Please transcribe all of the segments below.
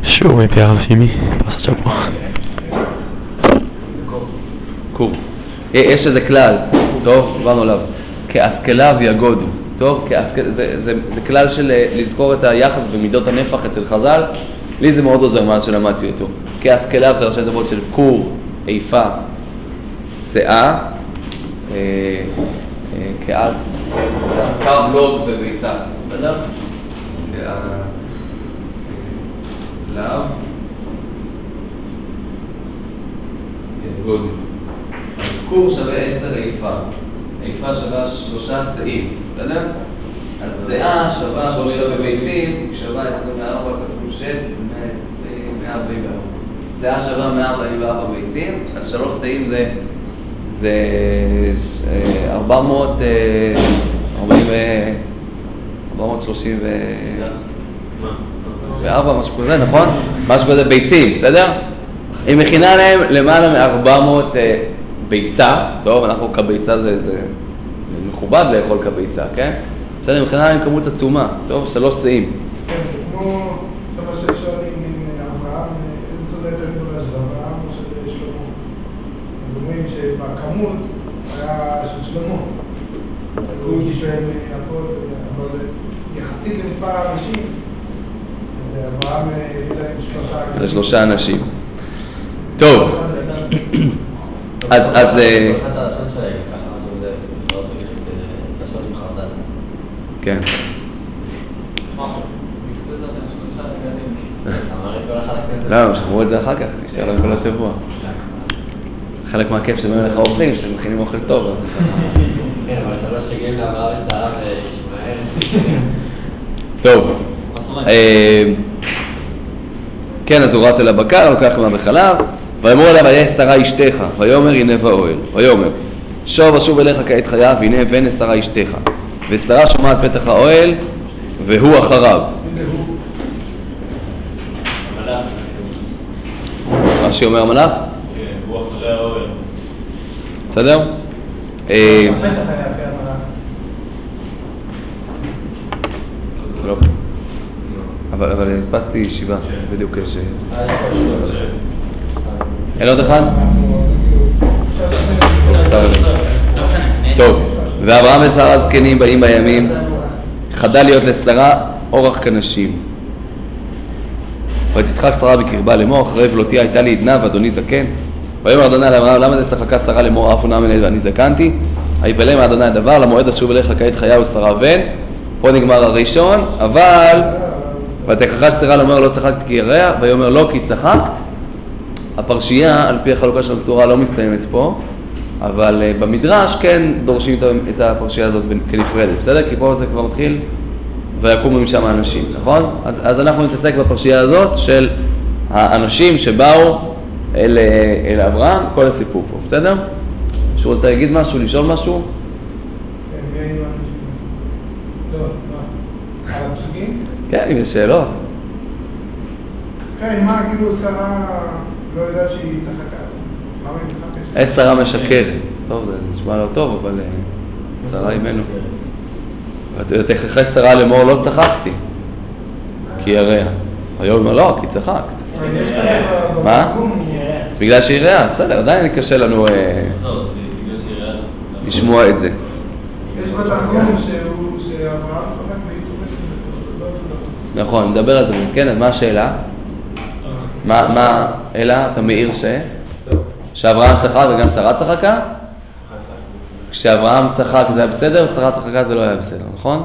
שיעור מפי הרב שימי, פרשת שבוע. קור. יש איזה כלל, טוב, עברנו עליו, כהשכלה ויגודו, טוב? זה כלל של לזכור את היחס במידות הנפח אצל חז"ל, לי זה מאוד עוזר מאז שלמדתי אותו. כהשכלה זה ראשי תיבות של קור, איפה, שאה, כעס, קו לוג וביצה, בסדר? לאו, גודל. אז קור שווה 10 איפה, איפה שווה 3 שאים, בסדר? אז שאה שווה בולילה בביצים, שווה 24 כפול 6, זה 120, 144. שאה שווה 144 ביצים, אז 3 שאים זה 434, משהו כזה, נכון? משהו כזה ביצים, בסדר? היא מכינה להם למעלה מ-400 ביצה, טוב, אנחנו כביצה זה מכובד לאכול כביצה, כן? בסדר, היא מכינה להם כמות עצומה, טוב, 3 שאים. כן, כמו מה ששואלים עם אברהם, איזה סודה יותר גדולה של אברהם או של שלמה? הם אומרים שבכמות היה של שלמה. הוא הגיש להם הכל, אבל יחסית למספר האנשים, אז אברהם הביא להם 3 אנשים. טוב, אז... אחת הלשון שלהם, ככה, משהו זה, אפשר לעשות עם חרדל. כן. לא, שמרו את זה אחר כך, נשאר להם כל השבוע. חלק מהכיף שבאים לך אוכלים, שאתם מכינים אוכל טוב, אז זה שם. כן, אבל 3 שגיעים לאברהם ושרה וישמעאל. טוב. כן, אז הוא רץ אל הבקר, לוקח מה בחלב, ויאמר אליו, היה שרה אשתך, ויאמר הנה באוהל, ויאמר, שוב אשוב אליך כעת חייו, הנה בן שרה אשתך, ושרה שומעת פתח האוהל, והוא אחריו. מה שאומר המלאך? כן, הוא אחרי האוהל. בסדר? לא. אבל הדפסתי ישיבה, בדיוק יש... אין עוד אחד? טוב, ואברהם ושרה זקנים באים בימים, חדל להיות לשרה אורח כנשים. ותצחק שרה בקרבה לאמור, אחרי ולותי הייתה לי עדנה ואדוני זקן. ויאמר אדוני לאברהם, למה זה צחקה שרה לאמור, אף עונה מנהל ואני זקנתי? היפלא מאדוני הדבר, למועד אשוב אליך כעת חיה ושרה בן. פה נגמר הראשון, אבל ותכחש שרה לאמור לא צחקת כי ירע, ויאמר לא כי צחקת. הפרשייה על פי החלוקה של המסורה לא מסתיימת פה, אבל במדרש כן דורשים את הפרשייה הזאת כנפרדת, בסדר? כי פה זה כבר מתחיל ויקומו משם האנשים, נכון? אז אנחנו נתעסק בפרשייה הזאת של האנשים שבאו אל אברהם, כל הסיפור פה, בסדר? שהוא רוצה להגיד משהו, לשאול משהו? כן, מי היו האנשים? לא, מה? על הפסוקים? כן, אם יש שאלות. כן, מה, כאילו שרה לא יודעת שהיא צחקה? מה היא צחקה? שרה משקרת. טוב, זה נשמע לא טוב, אבל שרה אימנו. ותכחש שרה לאמור לא צחקתי, כי ירע. היום אומר לא, כי צחקת. מה? בגלל שהיא רעה, בסדר, עדיין קשה לנו לשמוע את זה. יש בתרגום שאברהם צחק והיא צוחקת. נכון, נדבר על זה באמת, כן, אז מה השאלה? מה, אלא, אתה מעיר שאברהם צחק וגם שרה צחקה? כשאברהם צחק זה היה בסדר, שרה צחקה זה לא היה בסדר, נכון?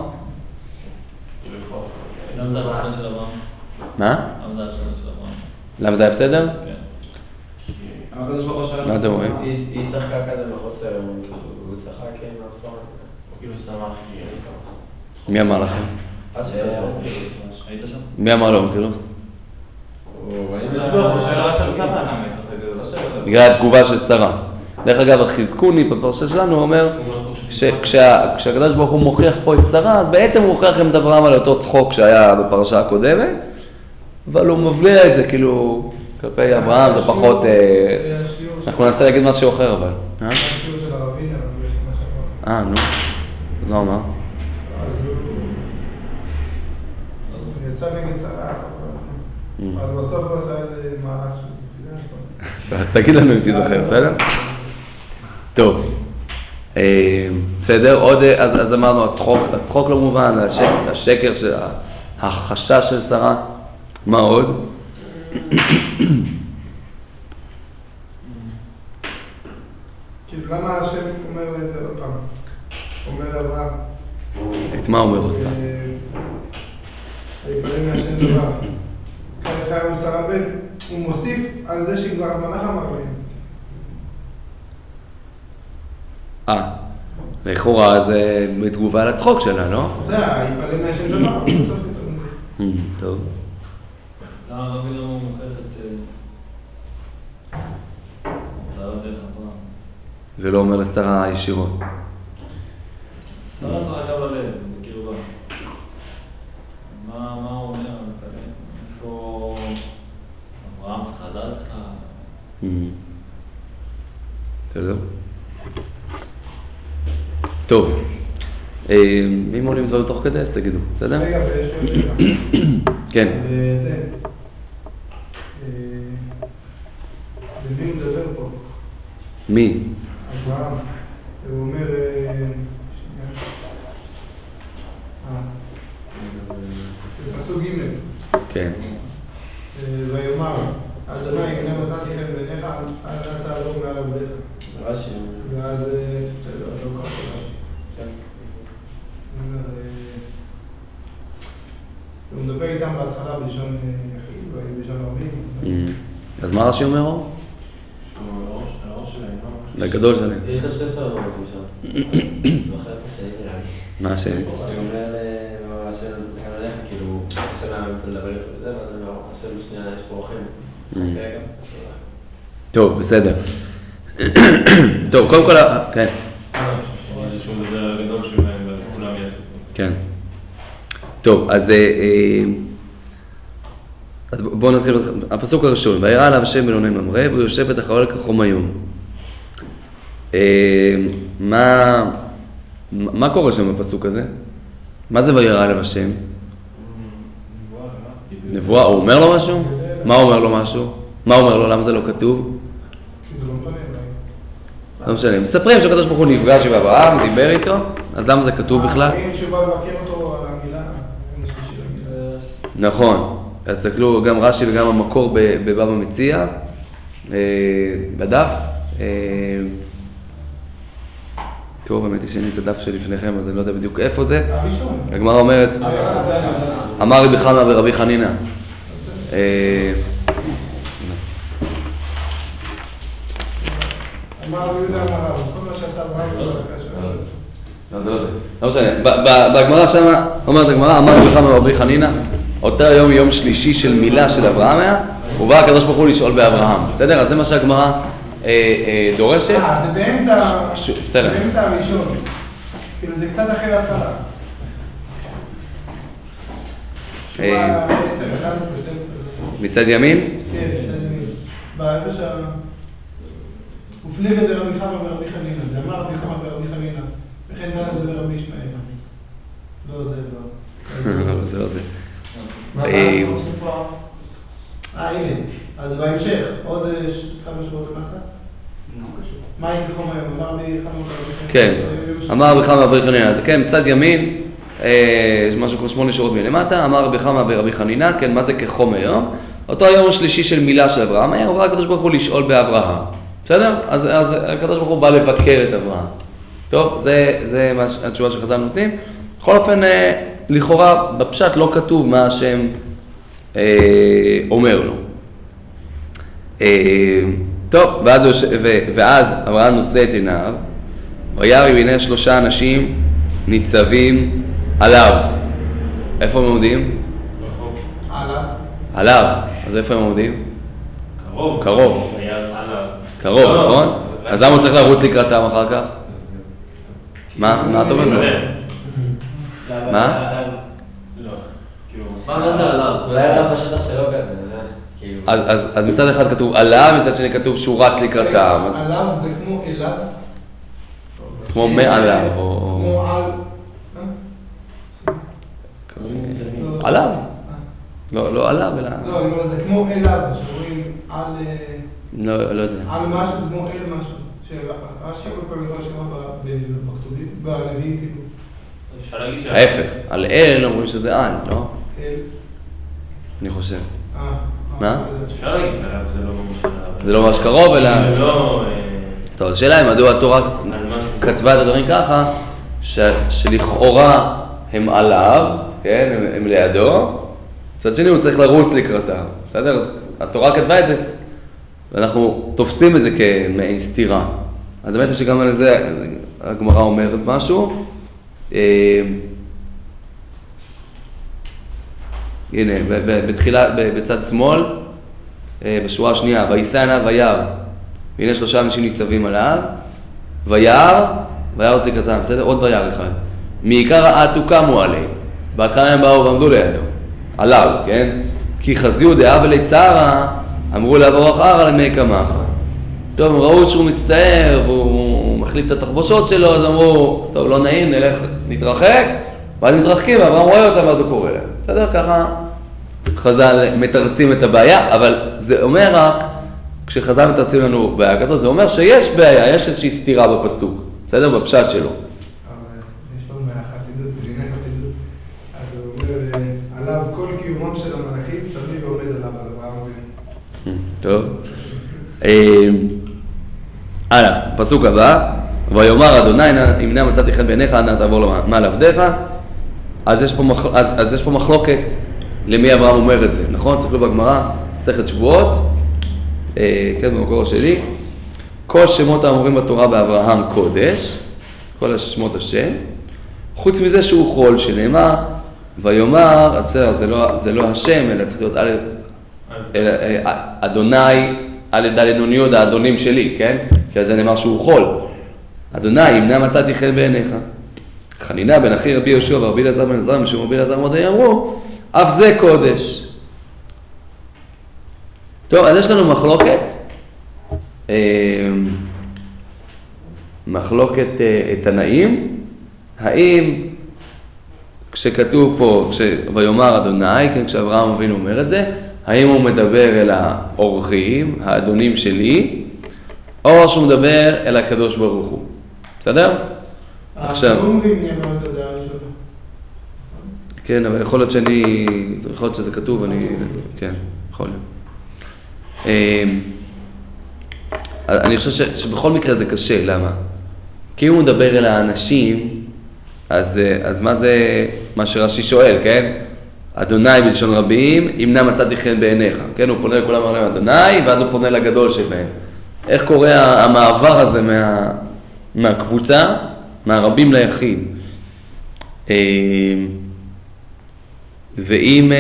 למה זה המשנה של אברהם? מה? למה זה המשנה של אברהם? למה זה היה בסדר? כן. מה אתם רואים? היא צחקה כזה בחוסר, הוא צחק מהמסורת. הוא כאילו שמח, מי אמר לכם? היית שם? מי אמר לו אונקלוס? יש בו שאלה איך על שרה, למה היא צחקת? בגלל התגובה של שרה. דרך אגב, החזקוני בפרשה שלנו אומר כשהקדוש ברוך הוא מוכיח פה את שרה, אז בעצם הוא מוכיח גם את אברהם על אותו צחוק שהיה בפרשה הקודמת, אבל הוא מבליע את זה כאילו כלפי אברהם, זה פחות... אנחנו ננסה להגיד משהו אחר אבל. השיעור של הרבין, אבל יש מה שאמר. נו. לא אמר. יצא נגד שרה. אבל בסוף הוא עשה איזה מהלך של נסיגה. אז תגיד לנו אם תזכר, בסדר? טוב. בסדר, עוד, אז אמרנו, הצחוק לא מובן, השקר, החשש של שרה, מה עוד? כאילו, למה השם אומר את זה עוד פעם? אומר לאברהם. את מה אומר אותך? היפלא מהשם דבר. כעת חיי ושרה בן, הוא מוסיף על זה שכבר המלאך אמר להם. לכאורה זה בתגובה לצחוק שלה, לא? זה, היפלא מהשם דבר, הוא מוסיף את זה. טוב. למה רבי לא מוכיח את שרה דרך אברהם? זה לא אומר לשרה ישירות. שרה צחקה בלב, בקרבה. מה הוא אומר? איפה אברהם צריך לדעת לך? בסדר. טוב. אם עולים דברים תוך כדי, אז תגידו, בסדר? רגע, ויש לי עוד שאלה. כן. וזה. ומי הוא מדבר פה? מי? אברהם. הוא אומר... פסוק ג' כן. ויאמר, אדוני, הנה מצאתי חן בעיניך, אל תעבור מעל עבדיך. רש"י. ואז, בסדר, לא כל כך רש"י. הוא מדבר איתם בהתחלה בלשון יחיד, בלשון רבים. אז מה רש"י אומר? הראש שלהם, לא? לגדול שלהם. יש לו שתי סורות משם. זוכר את השני נראה לי. מה השני? הוא אומר השם הזה תקן עליך, כאילו, השם היה רוצה לדבר איתו וזה, ואז הוא אומר, השם שנייה יש פה אורחים. טוב, בסדר. טוב, קודם כל, כן. זה שהוא מדבר על הגדול שלהם וכולם יעשו פה. כן. טוב, אז בואו נתחיל, הפסוק הראשון, וירא עליו השם אלוהי ממרא, והוא יושב את החול כחום היום. מה קורה שם בפסוק הזה? מה זה וירא עליו השם? נבואה, הוא אומר לו משהו? מה הוא אומר לו משהו? מה הוא אומר לו? למה זה לא כתוב? כי זה לא מפנה אולי. לא משנה, מספרים שהקדוש ברוך הוא נפגש עם אברהם, דיבר איתו, אז למה זה כתוב בכלל? אם שהוא בא לבקר אותו על המילה, אין שלישי למילה. נכון, אז תסתכלו גם רש"י וגם המקור בבבא מציעא, בדף. טוב, באמת יש לי את הדף שלפניכם, אז אני לא יודע בדיוק איפה זה. הראשון. הגמרא אומרת, אמר רבי חמא ורבי חנינא. אמר רבי יהודה אמר רב, כל מה שעשה אברהם הוא לא, זה לא זה. לא משנה, בגמרא שמה, אומרת הגמרא, אמר רבי חמא ורבי חנינא, אותו יום יום שלישי של מילה של אברהם היה, ובא הקדוש ברוך הוא לשאול באברהם. בסדר? אז זה מה שהגמרא דורשת. זה באמצע תראה. הראשון. כאילו זה קצת אחרי ההתחלה. שורה 10, 11, 12. מצד ימין? כן, מצד ימין. באיפה ופליגת דרבי חמא ורבי חנינא, דאמר רבי חמא ורבי חנינא, וכן דלת ורבי ישמעאל. לא, זה לא. לא, זה לא זה. מה הנה, אז בהמשך, עוד כמה שבועות למטה? מה יקרה חום היום? אמר רבי חמא ורבי חנינא. כן, אמר רבי חמא ורבי חנינא, כן, מצד ימין, יש משהו כמו 8 שורות מלמטה, אמר רבי חמא ורבי חנינא, כן, מה זה כחום היום? אותו היום השלישי של מילה של אברהם היה, ובא הקדוש ברוך הוא לשאול באברהם. בסדר? אז הקדוש ברוך הוא בא לבקר את אברהם. טוב, זה התשובה שחז"ל נותנים. בכל אופן, לכאורה, בפשט לא כתוב מה השם אומר לו. טוב, ואז אברהם נושא את עיניו, וירא והנה 3 אנשים ניצבים עליו. איפה הם עומדים? עליו. אז איפה הם עומדים? קרוב. קרוב, נכון? אז למה הוא צריך לרוץ לקראתם אחר כך? מה אתה אומר? מה? מה זה עליו? אולי עליו בשטח שלו כזה, אז מצד אחד כתוב עליו, מצד שני כתוב שהוא רץ לקראתם. עליו זה כמו אליו? כמו מעליו, כמו על... עליו. לא עליו, אלא... לא, אני אומר, זה כמו אליו, שאומרים על... לא יודע. על משהו, זה כמו אל משהו. שהרש"י כל פעם דבר שקרה בכתובית, בנביא, כאילו. אפשר להגיד ההפך, על אל אומרים שזה על, לא? אל. אני חושב. מה? אפשר להגיד שעליו זה לא ממש עליו. זה לא ממש קרוב, אלא... זה לא... טוב, השאלה היא מדוע התורה כתבה את הדברים ככה, שלכאורה הם עליו, כן, הם לידו, מצד שני הוא צריך לרוץ לקראתה, בסדר? אז התורה כתבה את זה, ואנחנו תופסים את זה כמעין סתירה. אז באמת שגם על זה הגמרא אומרת משהו. הנה, בתחילה, בצד שמאל, בשורה השנייה, וישא עיניו וירא. והנה 3 אנשים ניצבים עליו, וירא הוציא קטן, בסדר? עוד וירא אחד. מעיקר העתו קמו עליהם. בהתחלה הם באו ועמדו לידו, עליו, כן? כי חזיו דעה ולצערה, אמרו לעבור אחר על מי קמח. טוב, הם ראו שהוא מצטער והוא מחליף את התחבושות שלו, אז אמרו, טוב, לא נעים, נלך, נתרחק, ואז מתרחקים, ואברהם רואה אותם ואז הוא קורא להם. בסדר? ככה חז"ל מתרצים את הבעיה, אבל זה אומר רק, כשחז"ל מתרצים לנו בעיה כזאת, זה אומר שיש בעיה, יש איזושהי סתירה בפסוק, בסדר? בפשט שלו. אבל יש לנו מהחסידות, בדיני חסידות, אז הוא אומר, עליו כל קיומם של המלאכים, תמיד עומד עליו, על אברהם אבינו. טוב. הלאה, פסוק הבא, ויאמר אדוני, אם נא מצאתי חן בעיניך, אנא תעבור מעל עבדיך. אז יש פה מחלוקת למי אברהם אומר את זה, נכון? תסתכלו בגמרא, מסכת שבועות, כן, במקור שלי, כל שמות האמורים בתורה באברהם קודש, כל השמות השם, חוץ מזה שהוא חול, שנאמר, ויאמר, אז בסדר, זה לא השם, אלא צריך להיות אדוני, א' ד' נ' י' האדונים שלי, כן? כי על זה נאמר שהוא חול. אדוני, אם נא מצאתי חן בעיניך. חנינה בן אחי רבי יהושע ורבי אלעזר בן עזרא משום רבי אלעזר מרדכי אמרו, אף זה קודש. טוב, אז יש לנו מחלוקת תנאים, האם כשכתוב פה, ויאמר אדוני, כן, כשאברהם אבינו אומר את זה, האם הוא מדבר אל האורחים, האדונים שלי, או שהוא מדבר אל הקדוש ברוך הוא. בסדר? עכשיו... כן, אבל יכול להיות יכול להיות שזה כתוב, כן, יכול להיות. אני חושב שבכל מקרה זה קשה, למה? כי אם הוא מדבר אל האנשים, אז מה זה מה שרש"י שואל, כן? אדוני בלשון רבים, אם נא מצאתי חן בעיניך. כן, הוא פונה לכולם ואומר אדוני, ואז הוא פונה לגדול שבהם. איך קורה המעבר הזה מהקבוצה, מהרבים ליחיד? ואם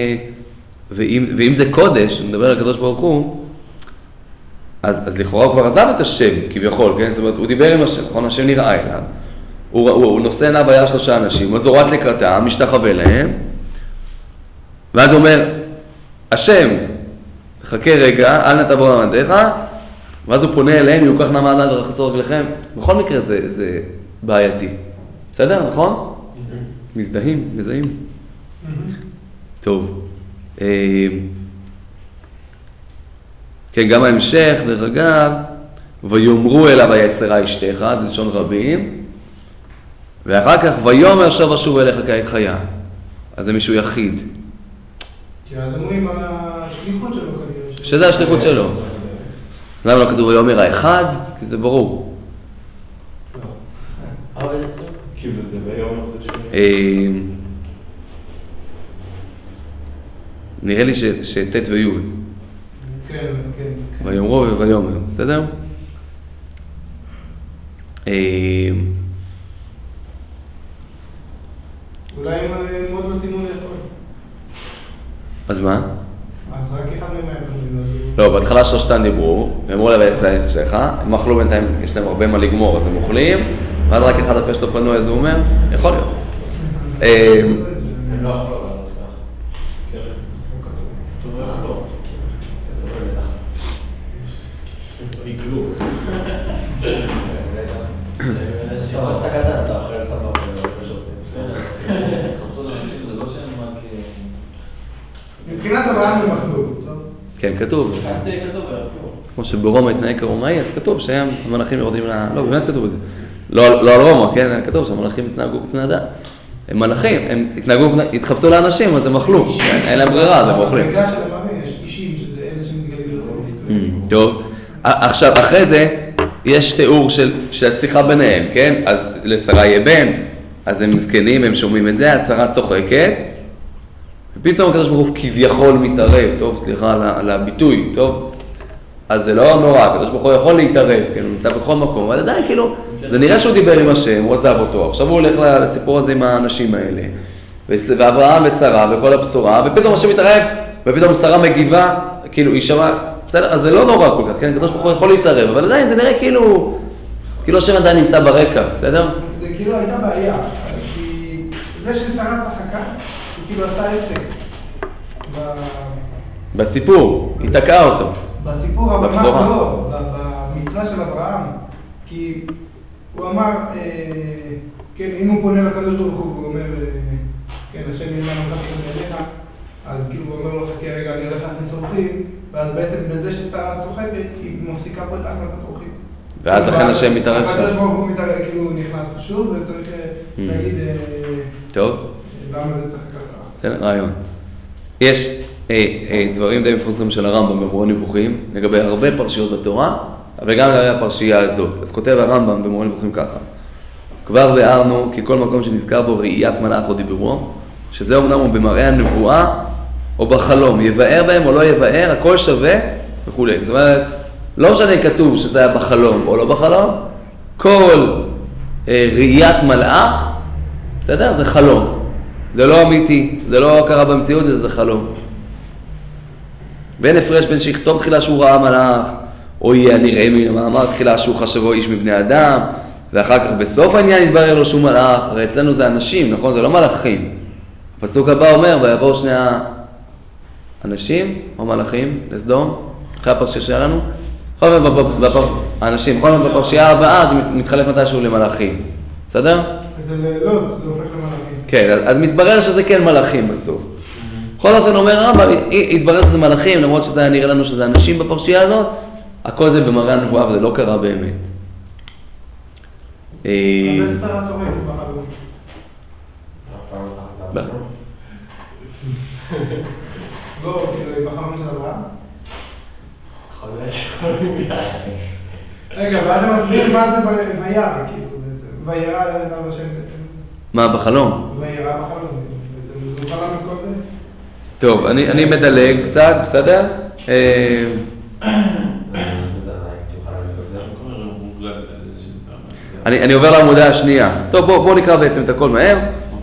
זה קודש, הוא מדבר על הקדוש ברוך הוא, אז לכאורה הוא כבר עזב את השם, כביכול, כן? זאת אומרת, הוא דיבר עם השם, נכון? השם נראה אליו. הוא נושא עיניו ביד 3 אנשים, אז הוא רץ לקראתם, משתחווה להם, ואז הוא אומר, השם, חכה רגע, אל נא תעבור על עבדיך, ואז הוא פונה אליהם, יוקח נא מעל רחצו רגליכם. בכל מקרה זה בעייתי. בסדר, נכון? מזדהים. טוב. כן, גם ההמשך, דרך אגב, ויאמרו אליו היסרה אשתך, זה לשון רבים, ואחר כך ויאמר שב אשוב אליך כעת חיה. אז זה מישהו יחיד. כי אז אומרים על השליחות שלו כנראה. שזה השליחות שלו. למה לא כתוב ויאמר האחד? כי זה ברור. כי זה ויאמר זה שני. נראה לי שת' וי'. כן. ויאמרו ויאמר, בסדר? אולי הם מאוד לא שימו לאכול. אז מה? אז רק אחד מהם היה כמובן. לא, בהתחלה 3 דיברו, ואמרו לה ויסע אשתך, הם אכלו בינתיים, יש להם הרבה מה לגמור, אז הם אוכלים, ואז רק אחד הפה שלו פנוי, אז הוא אומר, יכול להיות. הם לא אכלו, אבל כן. טוב, לא אכלו. עיגלו. אתה קטן, אתה אוכל סבבה, פשוט. חפשו לאנשים, זה לא שהם רק... כן, כתוב. כמו שברומא התנהג כרומאי, אז כתוב שהם המלאכים יורדים לא, באמת כתוב את זה. לא על רומא, כן? כתוב שהמלאכים התנהגו בבני אדם. הם מלאכים, הם התחפשו לאנשים, אז הם אכלו. אין להם ברירה, אז הם אוכלים. במקרה של המאמין יש אישים, שזה אלה שמתגלים. טוב. עכשיו, אחרי זה, יש תיאור של השיחה ביניהם, כן? אז לשרה יהיה בן, אז הם זקנים, הם שומעים את זה, השרה צוחקת, ופתאום הקדוש ברוך הוא כביכול מתערב, טוב, סליחה על הביטוי, טוב? אז זה לא נורא, הקדוש ברוך הוא יכול להתערב, כן? הוא נמצא בכל מקום, אבל עדיין כאילו, זה נראה שהוא דיבר עם השם, הוא עזב אותו, עכשיו הוא הולך לסיפור הזה עם האנשים האלה, ואברהם ושרה וכל הבשורה, ופתאום השם מתערב, ופתאום שרה מגיבה, כאילו היא שמעה, בסדר, אז זה לא נורא כל כך, כן? הקדוש ברוך הוא יכול להתערב, אבל עדיין זה נראה כאילו השם עדיין נמצא ברקע, בסדר? זה כאילו הייתה בעיה, כי זה ששרה צחקה, היא כאילו עשתה הפסק. בסיפור, היא תקעה אותו. בסיפור, אבל מה בבשורה. לא? במצווה של אברהם, כי הוא אמר, כן, אם הוא פונה לקדוש ברוך הוא, הוא אומר, כן, השם נלמד נוספים בעיניך, אז כאילו הוא אומר לו, חכה רגע, אני הולך להכניס אורחים, ואז בעצם בזה ששרה צוחקת, היא מפסיקה פה את הכנסת אורחים. ואז לכן השם מתערב שם. הקדוש ברוך הוא מתערב, כאילו הוא נכנס שוב, וצריך להגיד, טוב. למה זה צריך כסרה. תן רעיון. יש דברים די מפורסמים של הרמב"ם במורה נבוכים, לגבי הרבה פרשיות בתורה, וגם לגבי הפרשייה הזאת. אז כותב הרמב"ם במורה נבוכים ככה. כבר ביארנו כי כל מקום שנזכר בו ראיית מלאך או דיבורו, שזה אומנם הוא במראה הנבואה או בחלום, יבאר בהם או לא יבאר, הכל שווה וכו'. זאת אומרת, לא משנה כתוב שזה היה בחלום או לא בחלום, כל ראיית מלאך, בסדר? זה חלום. זה לא אמיתי, זה לא קרה במציאות, זה חלום. בין הפרש בין שיכתוב תחילה שהוא ראה מלאך, או יהיה נראה מן המאמר תחילה שהוא חשבו איש מבני אדם, ואחר כך בסוף העניין יתברר לו שהוא מלאך. הרי אצלנו זה אנשים, נכון? זה לא מלאכים. הפסוק הבא אומר, ויבואו שני האנשים או מלאכים לסדום, אחרי הפרשייה שלנו, האנשים, בכל זאת בפרשייה הבאה זה מתחלף מתישהו למלאכים. בסדר? זה לא, זה הופך למלאכים. כן, אז מתברר שזה כן מלאכים בסוף. בכל אופן אומר הרמב"ם, התברר שזה מלאכים, למרות שזה נראה לנו שזה אנשים בפרשייה הזאת, הכל זה במראה הנבואה וזה לא קרה באמת. אז זה שרה שורדת בחלום. לא, כאילו, היא בחלום של אברהם? רגע, ואז זה מסביר מה זה וירא, כאילו, בעצם. וירא אליו השם. מה, בחלום? וירא בחלום, בעצם. הוא חלם את כל זה? טוב, אני מדלג קצת, בסדר? אני עובר לעמודה השנייה. טוב, בואו נקרא בעצם את הכל מהר.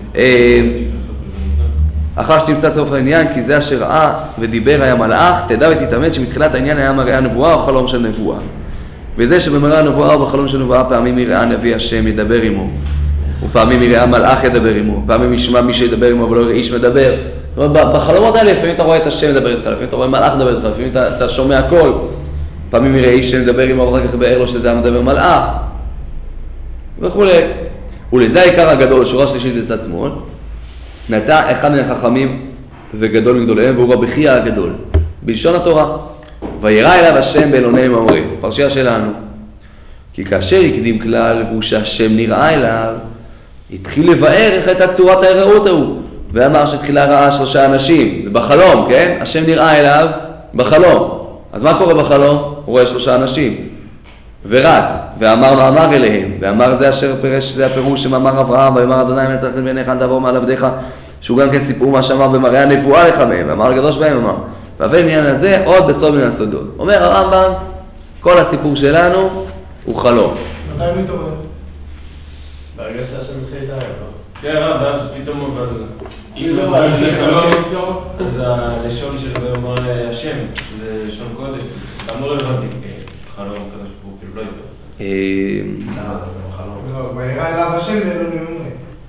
אחר שתמצא סוף העניין, כי זה אשר ראה ודיבר היה מלאך, תדע ותתאמת שמתחילת העניין היה מראה הנבואה או חלום של נבואה. וזה שבמראה הנבואה או בחלום של נבואה, פעמים יראה נביא השם ידבר עמו, ופעמים יראה מלאך ידבר עמו, פעמים ישמע מי שידבר עמו ולא יראה איש מדבר. זאת אומרת, בחלומות האלה לפעמים אתה רואה את השם מדבר איתך, לפעמים אתה רואה מלאך מדבר איתך, לפעמים אתה שומע הכל. פעמים יראה איש שמדבר עמו ואחר כך יבאר לו שזה היה מדבר מלאך. וכו'. ולזה העיקר הגדול, שורה שלישית בצד שמאל, נטע אחד מן החכמים וגדול מגדוליהם, והוא רבי חייא הגדול. בלשון התורה, וירא אליו השם באלוני ממרא, פרשייה שלנו. כי כאשר הקדים כלל, והוא שהשם נראה אליו, התחיל לבאר איך הייתה צורת ההיראות ההוא. ואמר שתחילה ראה 3 אנשים, זה בחלום, כן? השם נראה אליו בחלום. אז מה קורה בחלום? הוא רואה 3 אנשים. ורץ, ואמר מאמר אליהם, ואמר זה אשר פירש, זה הפירוש שמאמר אברהם, ואמר אדוני מלך חסד בעיניך אל תעבור מעל עבדיך, שהוא גם כן סיפור מה שאמר במראה הנבואה לך מהם, ואמר הקדוש בהם אמר, והבן עניין הזה עוד בסוד מן הסודות. אומר הרמב"ם, כל הסיפור שלנו הוא חלום. מתי הוא מתעורר? ברגע שהשם מתחיל להתערב, לא? כן, ואז פתאום אבל... אם לא, לא, אז זה זה חלום, חלום. אז הלשון של אומר השם, זה לשון קודש, גם לא רלוונטי, חלום הקדוש ברוך הוא, כאילו לא יודע. לא, וירא אליו השם באלוני ממרא.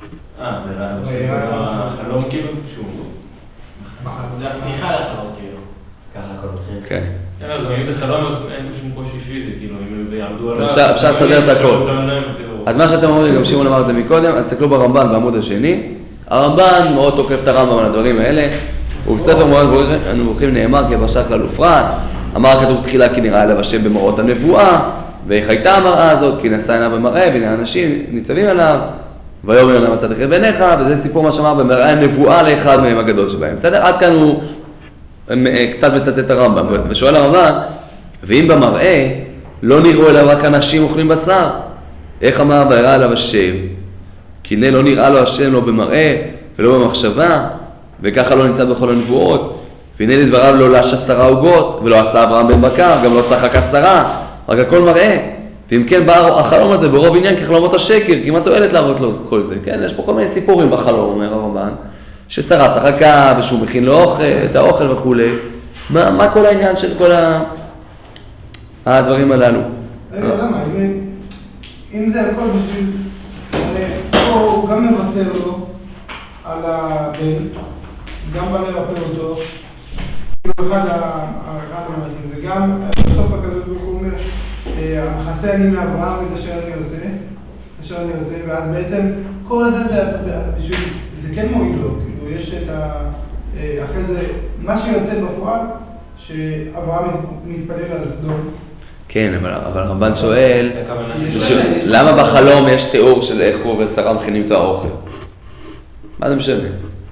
החלום כאילו שהוא... זה הפתיחה לחלום, כאילו. ככה הכל מתחיל. כן. גם אם זה חלום, אז אין פה שום קושי פיזי, כאילו, אם יעמדו עליו... אפשר לסדר את הכל. אז מה שאתם אומרים, גם שמעון אמר את זה מקודם, אז תסתכלו ברמב"ן בעמוד השני. הרמב"ן מאוד תוקף את הרמב"ם על הדברים האלה. ובספר מועד הנבוכים נאמר כי הפרשה כלל ופרט, אמר כתוב תחילה כי נראה אליו השם במראות הנבואה, ואיך הייתה המראה הזאת, כי נשא עיניו במראה, והנה האנשים ניצבים עליו, ויאמר להם מצאתי חן בעיניך, וזה סיפור מה שאמר במראה הנבואה לאחד מהם הגדול שבהם. בסדר? עד כאן הוא קצת מצטט את הרמב"ם, ושואל הרמב"ם, ואם במראה לא נראו אליו רק אנשים אוכלים בשר, איך אמר וירא אליו השם? כי הנה לא נראה לו השם לא במראה ולא במחשבה, וככה לא נמצא בכל הנבואות, והנה לדבריו לא לש 10 עוגות, ולא עשה אברהם בן בקר, גם לא צחק 10, רק הכל מראה. ואם כן בא החלום הזה ברוב עניין כחלומות השקר, כי מה תועלת להראות לו כל זה? כן, יש פה כל מיני סיפורים בחלום, אומר הרמב"ן, ששרה צחקה ושהוא מכין לו אוכל, את האוכל וכו'. מה כל העניין של כל הדברים הללו? רגע, למה? אם זה הכל בשביל, פה הוא גם מבשר לו על הבן, גם בא לרפא אותו, אחד המלכים, וגם בסוף הקדוש ברוך הוא אומר, המחסה אני מאברהם את אשר אני עושה, ואז בעצם כל זה בשביל, זה כן מועיל לו, כאילו יש את אחרי זה, מה שיוצא בפועל, שאברהם מתפלל על סדום. כן, אבל הרמב"ן שואל, למה בחלום יש תיאור של איך הוא ושרה מכינים את האוכל? מה זה משנה?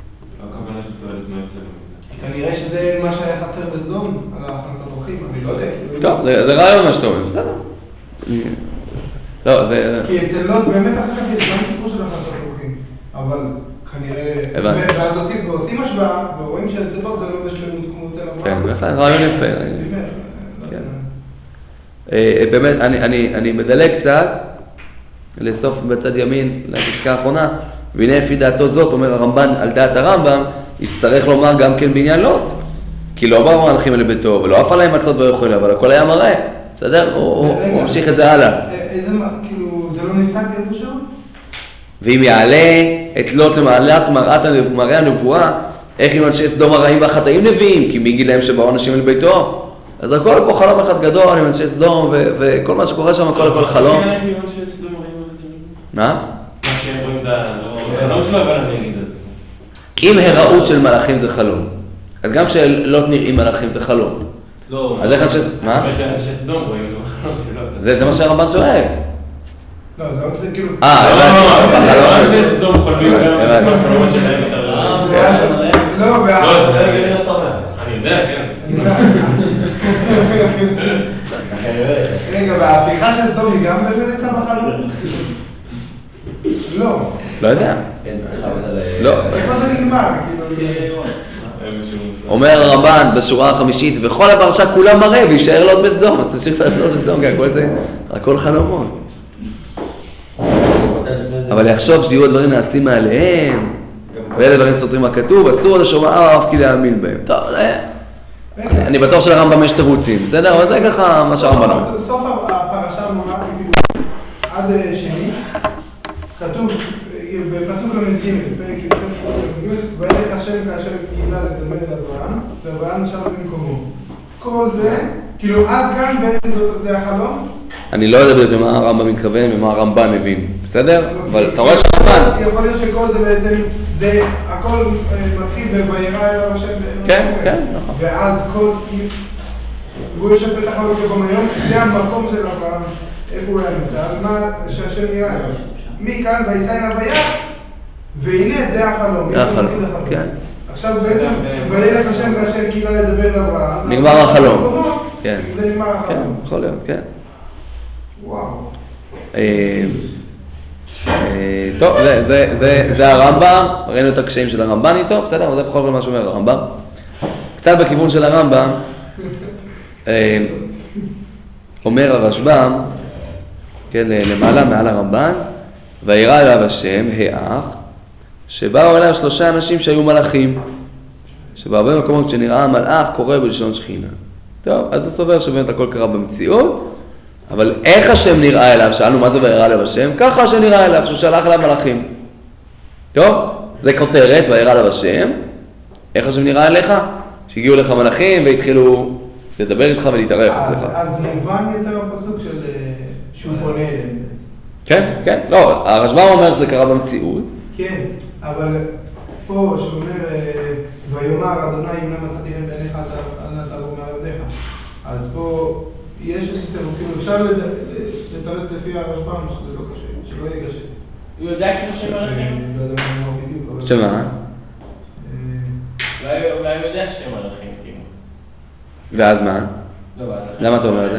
כנראה שזה מה שהיה חסר בסדום, על הכנסת אורחים, אני לא יודע. טוב, זה רעיון מה שאתה אומר, בסדר. לא, זה... כי אצל לוט באמת אחר כך יש גם סיפור של הכנסת אורחים, אבל כנראה... ואז עושים השוואה, ורואים שאצל לוט זה לא בשלמות כמו אצל אברהם. כן, בכלל, רעיון יפה. באמת, אני מדלג קצת, לסוף בצד ימין, לפסקה האחרונה, והנה לפי דעתו זאת, אומר הרמב"ן, על דעת הרמב"ם, יצטרך לומר גם כן בעניין לוט. כי לא באו המלאכים אל ביתו, ולא עף עליהם מצות ויאכלו, אבל הכל היה מראה. בסדר? הוא ממשיך את זה הלאה. איזה, כאילו, זה לא נפסק איפשהו? ואם יעלה את לוט למעלת מראה הנבואה, איך אם אנשי סדום הרעים והחטאים נביאים, כי מי גיד להם שבאו אנשים אל ביתו? אז הכל פה חלום אחד גדול עם אנשי סדום, וכל מה שקורה שם, הכל חלום. מה? אם הראות של מלאכים זה חלום, אז גם כשלוט נראים מלאכים זה חלום. לא, אז איך אנשי... מה? אנשי סדום רואים את החלום של לוט. זה מה שהרמב"ן שואל. לא, זה עוד כאילו... לא, אנשי סדום חולמים גם בחלומות שלהם את הרעיון. לא, אני יודע, כן. רגע, וההפיכה של סדום היא גם באמת הייתה בחלום? לא. לא יודע. לא. איפה זה נגמר? אומר הרמב"ן בשורה החמישית, וכל הפרשה כולה מראה וישאר לוט בסדום, אז תמשיך לעשות בסדום, כי הכל חלומות. אבל יחשוב שיהיו הדברים נעשים מעליהם, ואלה דברים סותרים מה כתוב, אסור לשומע אף כי להאמין בהם. טוב, אני בטוח שלרמב"ם יש תירוצים, בסדר? אבל זה ככה מה שהרמב"ן אומר. סוף הפרשה אמורה, עד שני, כתוב בפסוק ל"ג, פרק י"ח, וילך השם כאשר גילה לדבר אל אברהם, ואברהם נשאר במקומו. כל זה, כאילו עד כאן בעצם זה החלום? אני לא יודע במה הרמב"ם מתכוון ומה הרמב"ן מבין, בסדר? אבל אתה רואה שהרמב"ן... יכול להיות שכל זה בעצם, זה הכל מתחיל ב"וירא אליו השם". כן, כן, נכון. ואז כל... והוא יושב פתח לו כחום היום, זה המקום של אברהם, איפה הוא היה נמצא, ומה שהשם נראה אליו. מכאן וישא אליו וירא, והנה זה החלום. זה החלום, כן. עכשיו בעצם, וילך השם כאשר גילה לדבר אל אברהם. נגמר החלום. כן. זה נגמר החלום. כן, יכול להיות, כן. וואו. טוב, זה הרמב"ם, ראינו את הקשיים של הרמב"ן איתו, בסדר? אבל זה בכל זאת מה שאומר הרמב"ם. קצת בכיוון של הרמב"ם, אומר הרשב"ם, כן, למעלה מעל הרמב"ן, וירא אליו השם, האח, שבאו אליו 3 אנשים שהיו מלאכים, שבהרבה מקומות כשנראה המלאך קורא בלשון שכינה. טוב, אז הוא סובר שבאמת הכל קרה במציאות, אבל איך השם נראה אליו? שאלנו מה זה וירא אליו השם? ככה השם נראה אליו, שהוא שלח אליו מלאכים. טוב, זה כותרת, וירא אליו השם. איך השם נראה אליך? שהגיעו לך מלאכים והתחילו לדבר איתך ולהתארח אצלך. אז מובן יותר הפסוק של שהוא פונה אליהם. כן, כן. לא, הרשב"ם אומר שזה קרה במציאות. כן, אבל פה שאומר ויאמר אדוני אם לא מצאתי חן בעיניך אל תעבור מעל עבדיך. אז פה יש איזה תירוץ, כאילו אפשר לתרץ לפי הרשב"ם שזה לא קשה, שלא יהיה קשה. הוא יודע כאילו שם מלאכים? לא יודע מה הוא בדיוק, אבל... שמה? אולי הוא יודע שם מלאכים, כאילו. ואז מה? למה אתה אומר את זה?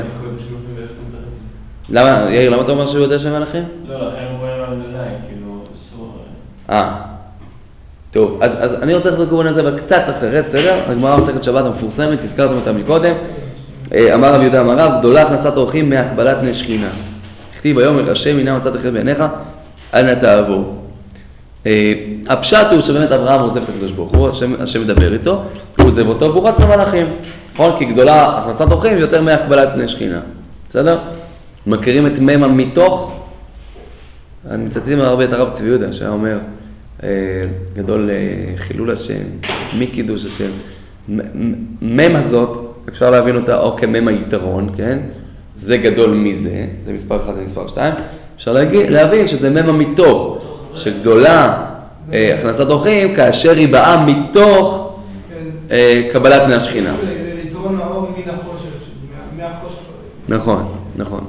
למה, יאיר, למה אתה אומר שהוא יודע שם מלאכים? לא, לכן הוא רואה על אדוני, כאילו, אסור... טוב, אז אני רוצה לדבר על זה, אבל קצת אחרת, בסדר? הגמרא במסכת שבת המפורסמת, הזכרתם אותה מקודם. אמר רב יהודה אמר רב, גדולה הכנסת אורחים מהקבלת פני שכינה. כתיב ויאמר השם הנה מצאתי חן בעיניך, אל נא תעבור. הפשט הוא שבאמת אברהם עוזב את הקדוש ברוך הוא, השם מדבר איתו, הוא עוזב אותו והוא רץ למלאכים. נכון? כי גדולה הכנסת אורחים יותר מהקבלת פני שכינה. בסדר? מכירים את ממה מתוך? אני מצטטים הרבה את הרב צבי יהודה שהיה אומר, גדול חילול השם, מקידוש השם. מם הזאת, אפשר להבין אותה או כמם היתרון, כן? זה גדול מזה, זה מספר 1 ומספר 2. אפשר להבין שזה מם המתוך, שגדולה הכנסת אורחים כאשר היא באה מתוך קבלת פני השכינה. ליתרון האור מן החושך, מהחושך. נכון, נכון.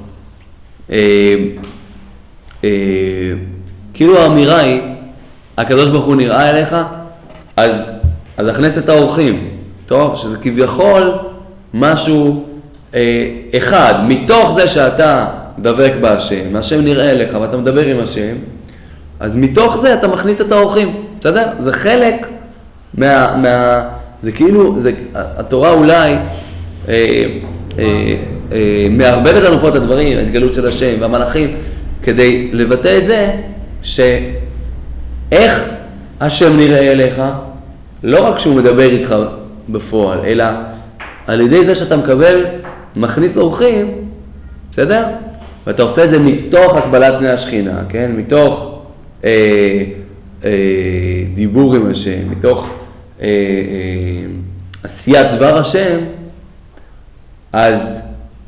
כאילו האמירה היא, הקדוש ברוך הוא נראה אליך, אז הכנס את האורחים, טוב? שזה כביכול משהו אחד, מתוך זה שאתה דבק בהשם, השם נראה אליך ואתה מדבר עם השם, אז מתוך זה אתה מכניס את האורחים, בסדר? זה חלק זה כאילו, התורה אולי מערבבת לנו פה את הדברים, ההתגלות של השם והמלאכים, כדי לבטא את זה, שאיך השם נראה אליך, לא רק שהוא מדבר איתך בפועל, אלא על ידי זה שאתה מכניס אורחים, בסדר? ואתה עושה את זה מתוך הקבלת פני השכינה, כן? מתוך דיבור עם השם, מתוך עשיית דבר השם, אז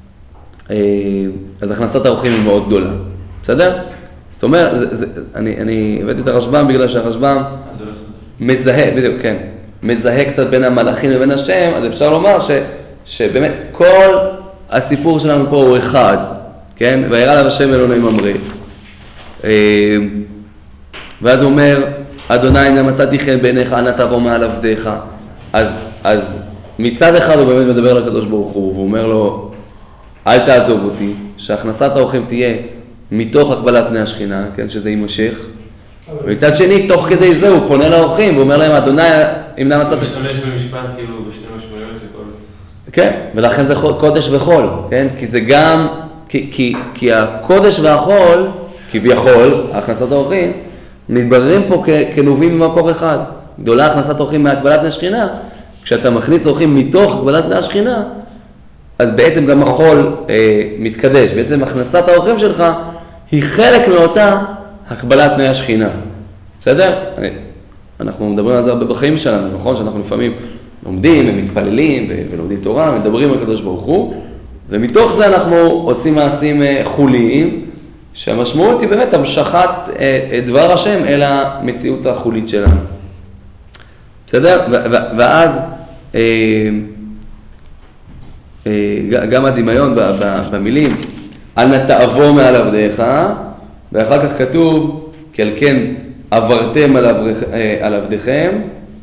הכנסת האורחים היא מאוד גדולה, בסדר? זאת אומרת, אני הבאתי את הרשב"ם בגלל שהרשב"ם מזהה, בדיוק, כן, מזהה קצת בין המלאכים לבין השם, אז אפשר לומר שבאמת כל הסיפור שלנו פה הוא אחד, כן? וירא אליו השם אלוהים ממריא. ואז הוא אומר, אדוני הנה מצאתי חן בעיניך, אל נא תעבור מעל עבדיך. אז מצד אחד הוא באמת מדבר לקדוש ברוך הוא, והוא אומר לו, אל תעזוב אותי, שהכנסת האורחים תהיה מתוך הקבלת פני השכינה, כן? שזה יימשך. ומצד שני, תוך כדי זה הוא פונה לאורחים, והוא אומר להם, אדוני, אם נא מצאתי... הוא משתמש במשפט כאילו בשני משמעויות של כל זה. כן, ולכן זה קודש וחול, כן? כי זה גם, כי הקודש והחול, כביכול, הכנסת האורחים, מתבררים פה כנובעים ממקור אחד. גדולה הכנסת אורחים מהקבלת פני השכינה, כשאתה מכניס אורחים מתוך הקבלת פני השכינה, אז בעצם גם החול מתקדש, בעצם הכנסת האורחים שלך היא חלק מאותה הקבלת פני השכינה. בסדר? אנחנו מדברים על זה הרבה בחיים שלנו, נכון? שאנחנו לפעמים לומדים ומתפללים ולומדים תורה, מדברים על הקדוש ברוך הוא, ומתוך זה אנחנו עושים מעשים חוליים, שהמשמעות היא באמת המשכת דבר השם אל המציאות החולית שלנו. בסדר? ואז גם הדמיון במילים, אל נא תעבור מעל עבדיך, ואחר כך כתוב, כי על כן עברתם על עבדיכם,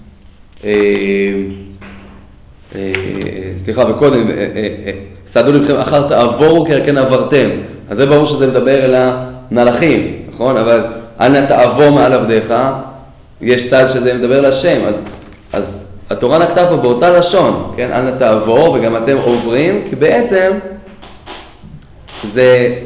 סליחה, וקודם, סעדו לבכם אחר תעבורו, כי על כן עברתם. אז זה ברור שזה מדבר אל המלאכים, נכון? אבל אל נא תעבור מעל עבדיך, יש צד שזה מדבר אל השם, אז התורה נקטה פה באותה לשון, כן? אל נא תעבור, וגם אתם עוברים, כי בעצם זה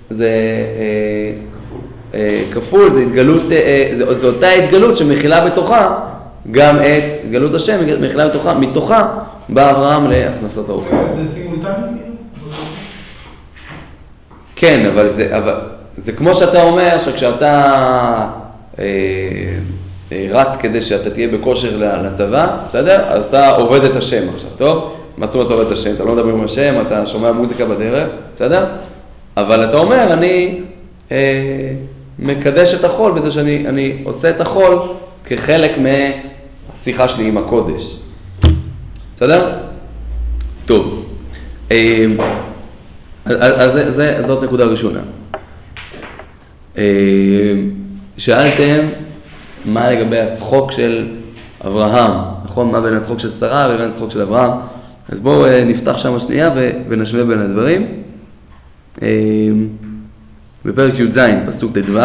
כפול, זה התגלות, זו אותה התגלות שמכילה בתוכה, גם את התגלות השם, מכילה בתוכה, מתוכה בא אברהם להכנסת האורחים. זה סימולטני? כן, אבל זה כמו שאתה אומר, שכשאתה רץ כדי שאתה תהיה בכושר לצבא, בסדר? אז אתה עובד את השם עכשיו, טוב? מה זאת אומרת עובד את השם? אתה לא מדבר עם השם, אתה שומע מוזיקה בדרך, בסדר? אבל אתה אומר, אני מקדש את החול בזה שאני עושה את החול כחלק שיחה שלי עם הקודש. בסדר? טוב. אז זאת נקודה ראשונה. שאלתם מה לגבי הצחוק של אברהם, נכון? מה בין הצחוק של שרה ובין הצחוק של אברהם? אז בואו נפתח שם שנייה ונשווה בין הדברים. בפרק י"ז, פסוק ט"ו,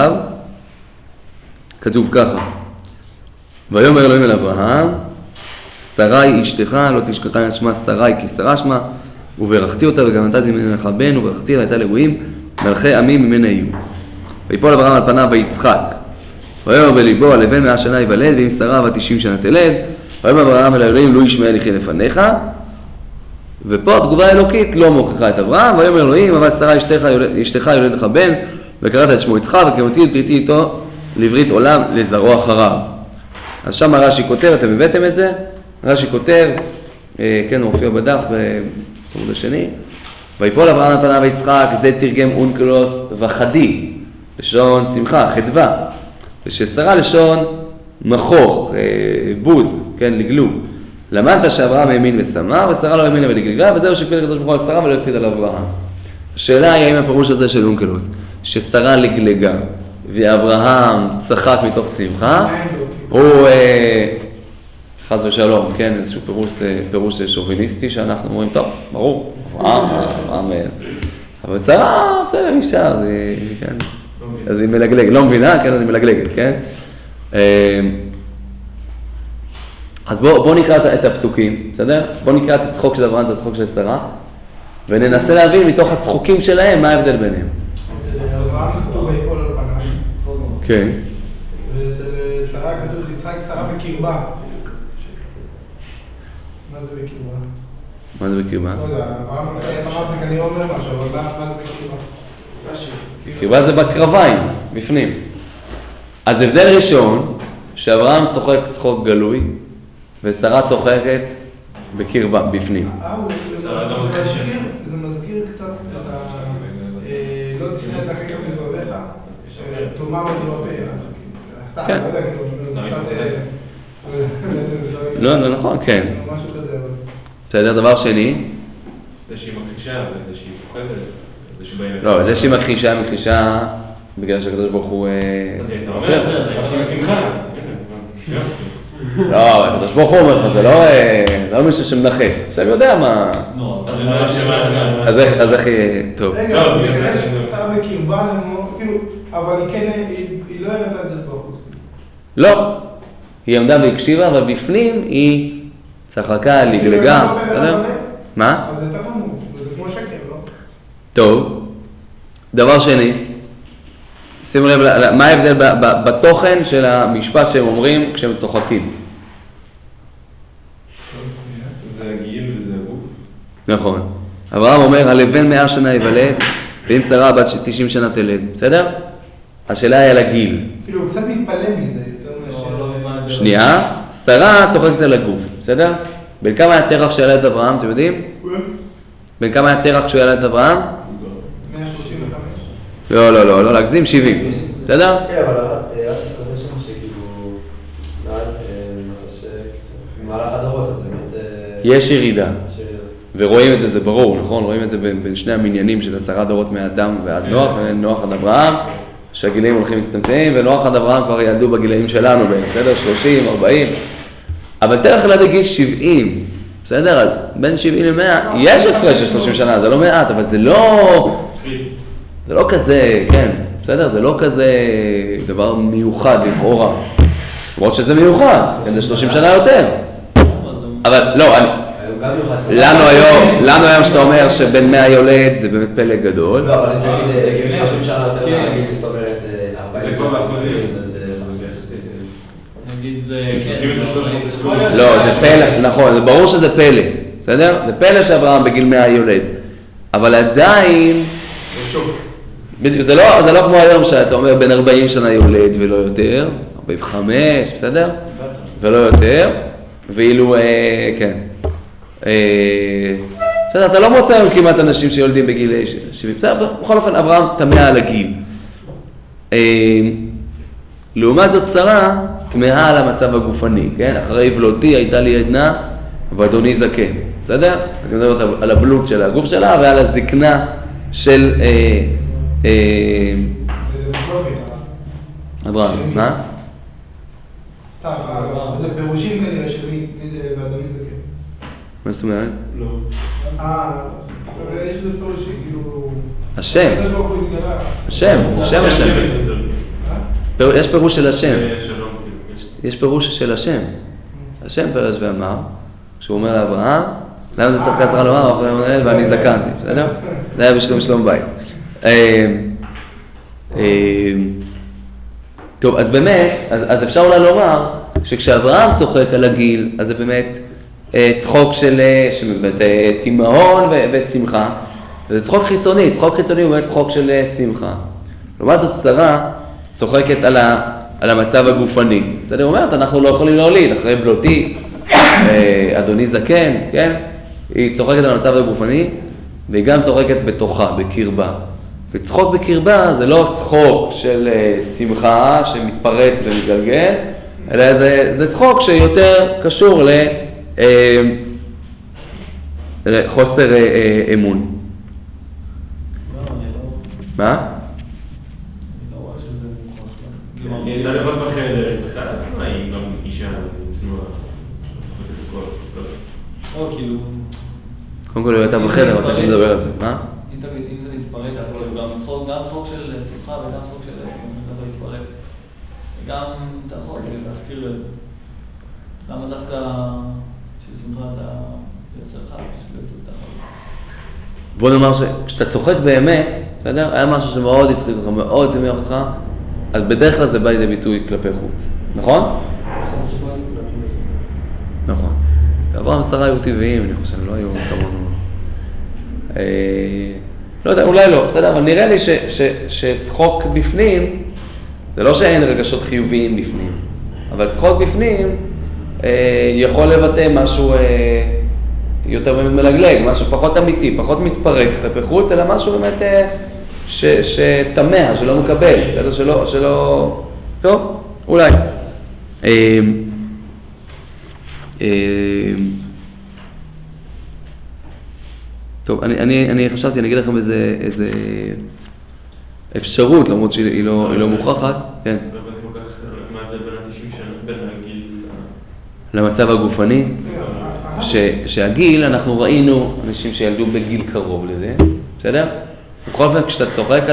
כתוב ככה: ויאמר אלוהים אל אברהם, שרי אשתך, לא תשכחני את שמה שרי כי שרה שמה, וברכתי אותה וגם נתתי ממנה לך בן, וברכתי והייתה לאלוהים, מלכי עמים ממנה יהיו. ויפול אברהם על פניו ויצחק. ויאמר בליבו, הלבן 100 שנה יוולד, ואם שרה בת 90 שנה תלד. ויאמר אברהם אל אלוהים, לו ישמעאל יחיה לפניך. ופה התגובה האלוקית לא מוכיחה את אברהם. ויאמר אלוהים, אבל שרה אשתך יולד לך בן, וקראת את שמו יצחק, וקיימתי את בריתי איתו לברית עולם לזרוע אחריו. אז שם רש"י כותב, אתם הבאתם את זה? רש"י כותב, כן, הוא מופיע בדף בעמוד השני. ויפול אברהם על פניו ויצחק, זה תרגם אונקלוס וחדי, לשון שמחה, חדווה. וששרה לשון מכוך, בוז, כן, לגלוג. למדת שאברהם האמין ושמח, ושרה לא האמינה ולגלגלה, וזהו שהקפיד הקדוש ברוך הוא על שרה ולא הקפיד על אברהם. השאלה היא האם הפירוש הזה של אונקלוס, ששרה לגלגה ואברהם צחק מתוך שמחה, הוא חס ושלום, כן, איזשהו פירוש שוביניסטי שאנחנו אומרים, טוב, ברור, אברהם, אבל שרה, בסדר, אישה, אז היא מלגלגת, לא מבינה, כן, אז היא מלגלגת, כן? אז בואו נקרא את הפסוקים, בסדר? בואו נקרא את הצחוק של אברהם, את הצחוק של שרה, וננסה להבין מתוך הצחוקים שלהם מה ההבדל ביניהם. אצל אברהם כתוב ויפול על פניו. כן. ואצל שרה כתוב יצחק שרה בקרבה. מה זה בקרבה? מה זה בקרבה? לא יודע, אברהם זה כנראה אומר משהו, אבל מה זה בקרבה? קרבה זה בקרביים, בפנים. אז הבדל ראשון, שאברהם צוחק צחוק גלוי, ושרה צוחקת בקרבה, בפנים. זה מזכיר קצת את לא תשנא את אחיך בלבביך, תאמר אותו לא כן. לא, נכון, כן. משהו כזה. בסדר, דבר שני. זה שהיא מכחישה, וזה שהיא פוחדת, זה שבאים... לא, זה שהיא מכחישה בגלל שהקדוש ברוך הוא... אז היא הייתה אומרת, זה הייתה בשמחה. לא, הקדוש ברוך הוא אומר לך, זה לא מישהו שמנחש. עכשיו יודע מה... אז זה לא שלמה. אז איך היא... טוב. רגע, בגלל שרה בקרבה, כאילו, אבל היא כן, היא לא הראתה את זה בחוץ. לא. היא עמדה והקשיבה, אבל בפנים היא צחקה, לגלגה. מה? אז זה יותר חמור, זה כמו שקר, לא? טוב. דבר שני, שימו לב, מה ההבדל בתוכן של המשפט שהם אומרים כשהם צוחקים? זה הגיל וזה הגוף. נכון. אברהם אומר, הלבן 100 שנה יוולד, ואם שרה בת 90 שנה תלד. בסדר? השאלה היא על הגיל. כאילו, הוא קצת מתפלא מזה, יותר מאשר... שנייה, שרה צוחקת על הגוף. בסדר? בין כמה היה תרח שילד את אברהם, אתם יודעים? בין כמה היה תרח כשהוא ילד את אברהם? 135. לא, להגזים 70. בסדר? כן, אבל רש"י כותב שם שכאילו, במהלך הדורות, אז באמת... יש ירידה. ורואים את זה, זה ברור, נכון? רואים את זה בין שני המניינים של 10 דורות מאדם ועד נוח, נוח עד אברהם, שהגילים הולכים מצטמצמים, ונוח עד אברהם כבר ילדו בגילאים שלנו, בסדר? 30, 40. אבל תרח ילד גיל 70, בסדר? בין 70 ל-100, יש הפרש של 30 שנה, זה לא מעט, אבל זה לא כזה, כן, בסדר? זה לא כזה דבר מיוחד לכאורה. למרות שזה מיוחד, זה 30 שנה יותר. אבל לא, לנו היום שאתה אומר שבין 100 יולד זה באמת פלא גדול. לא, אבל תגיד, 30 שנה יותר מהגיל, זאת אומרת, 40 נגיד זה... לא, זה פלא, נכון, זה ברור שזה פלא, בסדר? זה פלא שאברהם בגיל 100 יולד. אבל עדיין... זה לא כמו היום שאתה אומר בין 40 שנה יולד ולא יותר, 45, בסדר? ולא יותר, ואילו, כן. בסדר, אתה לא מוצא היום כמעט אנשים שיולדים בגיל 70, בסדר, בכל אופן אברהם תמה על הגיל. לעומת זאת שרה, תמהה על המצב הגופני, כן? אחרי בלותי הייתה לי עדנה ואדוני זקן, בסדר? אז אני מדבר על הבלות של הגוף שלה ועל הזקנה של אברהם, מה? סתם, זה פירושים כנראה שלי, מי זה ואדוני זקן. מה זאת אומרת? לא. יש איזה פירוש שכאילו... השם. השם. יש פירוש של השם. יש פירוש של השם. השם פירש ואמר, כשהוא אומר לאברהם, למה זה צריך כעזרה לומר, ואני זקנתי, בסדר? זה היה בשלום בית. טוב, אז באמת, אז אפשר אולי לומר, שכשאברהם צוחק על הגיל, אז זה באמת צחוק של תימהון ושמחה, וזה צחוק חיצוני, צחוק חיצוני הוא באמת צחוק של שמחה. לעומת זאת שרה צוחקת על המצב הגופני. זאת אומרת, אנחנו לא יכולים להוליד, אחרי בלותי, אדוני זקן, כן? היא צוחקת על המצב הגופני, והיא גם צוחקת בתוכה, בקרבה. וצחוק בקרבה זה לא צחוק של שמחה שמתפרץ ומתגלגל, אלא זה צחוק שיותר קשור לחוסר אמון. מה? אני לא רואה שזה מוכרח. היא הייתה לבד בחדר, היא צחקה לעצמה, היא גם אישה, אז היא צנועה. או כאילו... קודם כל היא הייתה בחדר, אבל תכף נדבר על זה. מה? אם זה מתפרץ, אז גם צחוק של שמחה וגם צחוק של דבר להתפרץ. וגם אתה יכול להסתיר לזה. למה דווקא של שמחה אתה יוצר לך, שבעצם אתה יכול... בוא נאמר שכשאתה צוחק באמת, בסדר? היה משהו שמאוד הצחיק אותך, מאוד שימח אותך, אז בדרך כלל זה בא לידי ביטוי כלפי חוץ, נכון? נכון. אברהם ושרה היו טבעיים, אני חושב, לא היו כמונו. לא יודע, אולי לא, בסדר, אבל נראה לי שצחוק בפנים, זה לא שאין רגשות חיוביים בפנים, אבל צחוק בפנים יכול לבטא משהו יותר מלגלג, משהו פחות אמיתי, פחות מתפרץ כלפי חוץ, אלא משהו באמת שתמה, שלא מקבל, שלא... טוב, אולי. טוב, אני חשבתי, אני אגיד לכם איזה אפשרות, למרות שהיא לא מוכחת. כן. מה ההבדל בין 90 שנה, בין הגיל... למצב הגופני? שהגיל, אנחנו ראינו אנשים שילדו בגיל קרוב לזה, בסדר? בכל אופן, כשאתה צוחק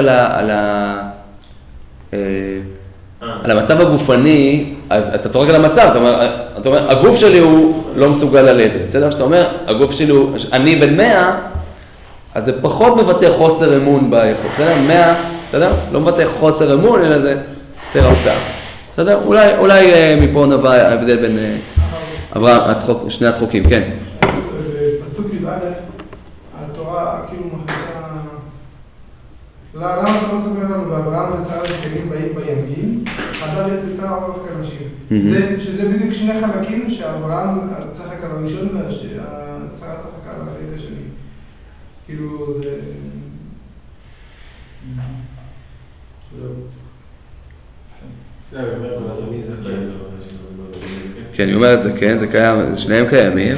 על המצב הגופני, אז אתה צוחק על המצב, אתה אומר, הגוף שלי הוא לא מסוגל ללדת, בסדר? כשאתה אומר, הגוף שלי הוא, אני בן 100, אז זה פחות מבטא חוסר אמון ביכולת, בסדר? 100, בסדר? לא מבטא חוסר אמון, אלא זה יותר הפתעה, בסדר? אולי מפה נבע ההבדל בין שני הצחוקים, כן. פסוק י"א, התורה כאילו מכניסה... למה אתה לא מספר לנו, ואברהם ושרה זקנים באים בימים, חדל להיות בשר אורך כנשים. שזה בדיוק שני חלקים שאברהם צחק על הראשון והשרה צחקה על החלק השני. כאילו זה... כן, אני אומר את זה, כן, זה קיים, שניהם קיימים.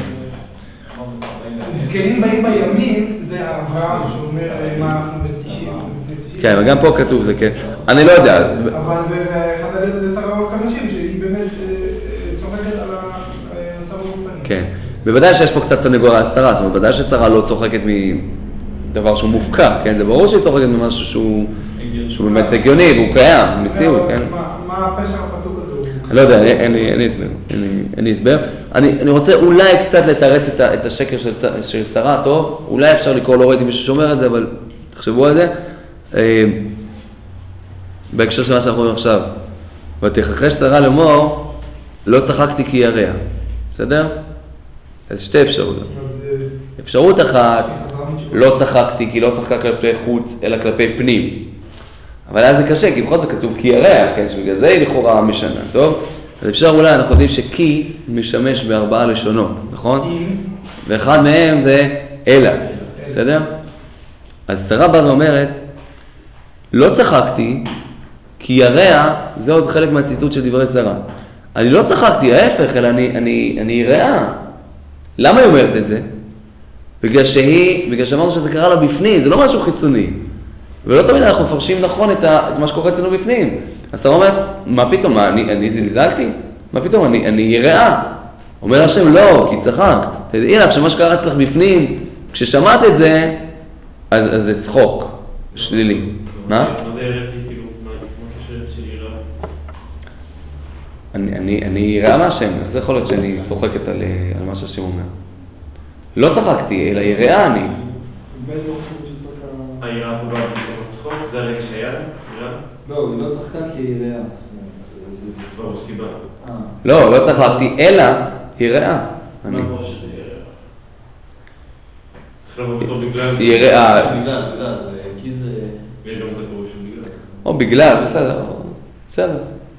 זקנים באים בימים, זה אברהם שאומר מה אנחנו ב-90. כן, אבל גם פה כתוב זה, כן. אני לא יודע. אבל חדל להיות בשר אורך כנשים, שהיא באמת צוחקת על המצב הגופני. כן, בוודאי שיש פה קצת סנגוריה על שרה, זאת אומרת, בוודאי ששרה לא צוחקת מדבר שהוא מופקר, כן? זה ברור שהיא צוחקת ממשהו שהוא באמת הגיוני, והוא קיים, מציאות, כן? מה הפשע הפסוק הזה? אני לא יודע, אין לי הסבר. אני רוצה אולי קצת לתרץ את השקר של שרה, טוב? אולי אפשר לקרוא, לא ראיתי מישהו שאומר את זה, אבל תחשבו על זה. בהקשר של מה שאנחנו אומרים עכשיו, ותכחש שרה לאמור, לא צחקתי כי ירע, בסדר? אז שתי אפשרויות. אפשרות אחת, לא צחקתי כי לא צחקה כלפי חוץ, אלא כלפי פנים. אבל אז זה קשה, כי בכל זאת כתוב כי ירע, כן? שבגלל זה היא לכאורה משנה, טוב? אז אפשר אולי, אנחנו יודעים שכי משמש בארבעה לשונות, נכון? ואחד מהם זה אלא, בסדר? אז שרה באה ואומרת, לא צחקתי, כי ירע, זה עוד חלק מהציטוט של דברי שרה. אני לא צחקתי, ההפך, אלא אני יראה. למה היא אומרת את זה? בגלל שאמרנו שזה קרה לה בפנים, זה לא משהו חיצוני. ולא תמיד אנחנו מפרשים נכון את מה שקורה אצלנו בפנים. אז שרה אומרת, מה פתאום, אני זלזלתי? מה פתאום, אני יראה. אומר השם, לא, כי צחקת. תדעי לך שמה שקרה אצלך בפנים, כששמעת את זה, אז זה צחוק, שלילי. מה? מה זה יראתי, כאילו, מה שלי יראה? אני יראה מהשם, איך זה יכול להיות שאני צוחקת על מה שהשם אומר? לא צחקתי, אלא יראה אני. היראה פה באה במקום הצחוק, זה הרגע שהיה לה? יראה? לא, היא לא צחקה כי היא רעה. זה כבר סיבה. לא צחקתי, אלא יראה. מה אמרו שזה יראה? צריך לבוא בתור בגלל... יראה. בגלל, כי זה... ויש גם את הפירוש של בגלל. או בגלל, בסדר.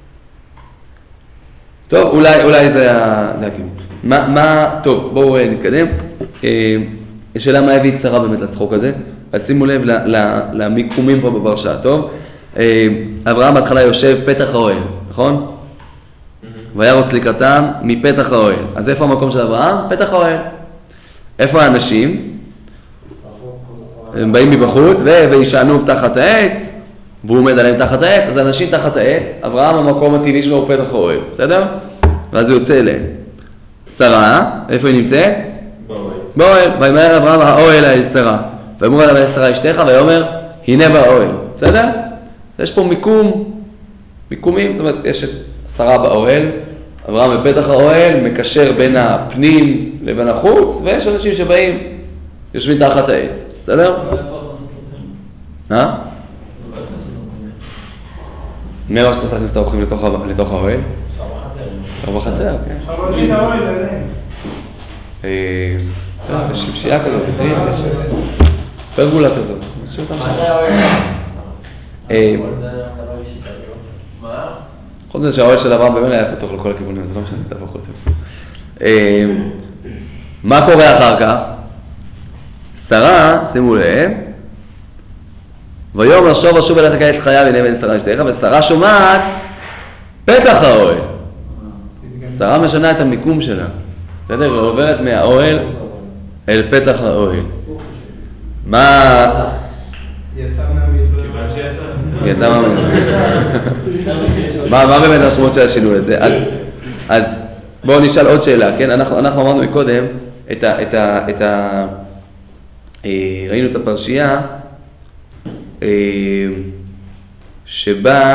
טוב, אולי זה הכיוון. טוב, בואו נתקדם. השאלה מה הביא את שרה באמת לצחוק הזה. אז שימו לב למיקומים פה בפרשה, טוב? אברהם בהתחלה יושב פתח האוהל, נכון? וירוץ לקראתם מפתח האוהל. אז איפה המקום של אברהם? פתח האוהל. איפה האנשים? הם באים מבחוץ וישענו תחת העץ, והוא עומד עליהם תחת העץ, אז אנשים תחת העץ, אברהם המקום הטבעי שלו הוא פתח האוהל, בסדר? ואז הוא יוצא אליהם. שרה, איפה היא נמצאת? באוהל. ויאמר אברהם האוהל אל שרה. ויאמר אליו אל שרה אשתך, ויאמר הנה באוהל, בסדר? יש פה מיקומים, זאת אומרת יש את שרה באוהל, אברהם בפתח האוהל, מקשר בין הפנים לבין החוץ, ויש אנשים שבאים, יושבים תחת העץ, בסדר? מי אמר שצריך להכניס את האורחים לתוך האוהל? שם בחצר, כן. חבודים האוהל עליהם. יש שמשייה כזאת, בטרית, יש פרגולה כזאת. מה זה האוהל? חוץ מזה שהאוהל של אברהם באמת היה פתוח לכל הכיוונים, זה לא משנה, תבוא חוץ. מה קורה אחר כך? שרה, שימו לב, ויאמר שוב ושוב אליך כעת חיה והנה בן שרה אשתך, ושרה שומעת פתח האוהל. שרה משנה את המיקום שלה, בסדר? היא עוברת מהאוהל אל פתח האוהל. מה? יצא מהמדבר. כיוון שיצא. יצא מה באמת המשמעות של השינוי הזה? אז בואו נשאל עוד שאלה, כן? אנחנו אמרנו מקודם, ראינו את הפרשייה שבה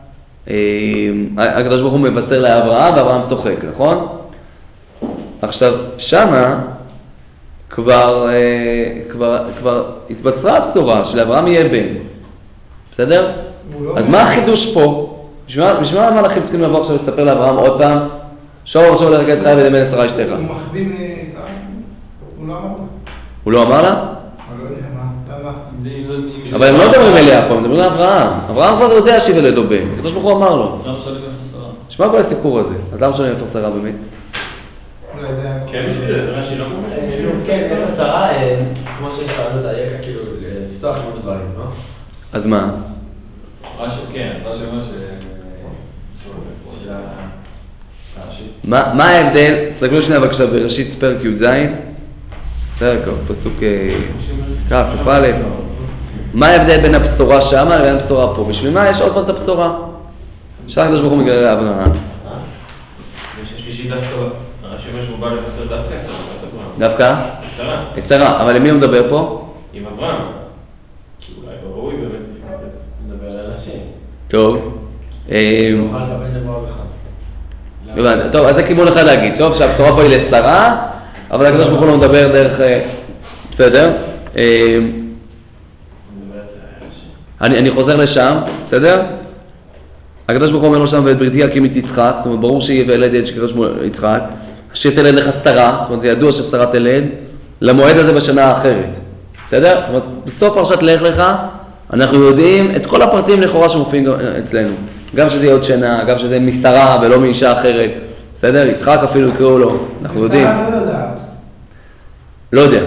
הקדוש ברוך הוא מבשר לאברהם ואברהם צוחק, נכון? עכשיו שמה כבר התבשרה הבשורה שלאברהם יהיה בן, בסדר? אז מה החידוש פה? בשביל מה המלאכים צריכים לבוא עכשיו לספר לאברהם עוד פעם? שוב ושוב לרגע את חיה והנה בן שרה אשתך. הוא מחדים שרה? הוא לא אמר לה? הוא לא אמר לה? אני לא יודע מה. אבל הם לא מדברים אליה פה, הם מדברים לאברהם. אברהם כבר יודע שיוולד לו בן, הקדוש ברוך הוא אמר לו. למה שואלים איפה שרה? שמע כל הסיפור הזה, אז למה שואלים איפה שרה באמת? אולי זה היה... כן, בשביל זה, נראה שהיא לא מובנת. כן, ספר שרה, כמו ששאלנו את היקע, כאילו, לפתוח שמות דברים, לא? אז מה? כן, אז רש"י אומר מה ההבדל? תסתכלו שנייה בבקשה בראשית פרק י"ז, פסוק כ"א. מה ההבדל בין הבשורה שמה לבין הבשורה פה? בשביל מה יש עוד פעם את הבשורה? שאר הקדוש ברוך הוא מגלה לאברהם. השלישי דווקא, הרש"י אומר שהוא בא לבשר דווקא את שרה, דווקא? את שרה. את שרה, אבל למי הוא מדבר פה? עם אברהם. כי אולי ראוי באמת נדבר על אנשים. טוב. נוכל לקבל דבר אחד. טוב, אז זה כיוון אחד להגיד. טוב, שהבשורה פה היא לשרה, אבל הקדוש ברוך הוא לא מדבר דרך... בסדר? אני חוזר לשם, בסדר? הקדוש ברוך הוא אומר לו שם, ואת בריתי אקים את יצחק, זאת אומרת, ברור שיהיה וילד ילד שקרא שמו יצחק, אשר תלד לך שרה, זאת אומרת, זה ידוע ששרה תלד, למועד הזה בשנה האחרת, בסדר? זאת אומרת, בסוף פרשת לך לך, אנחנו יודעים את כל הפרטים לכאורה שמופיעים אצלנו, גם שזה יהיה עוד שנה, גם שזה משרה ולא מאישה אחרת, בסדר? יצחק אפילו יקראו לו, אנחנו יודעים. שרה לא יודעת. לא יודע.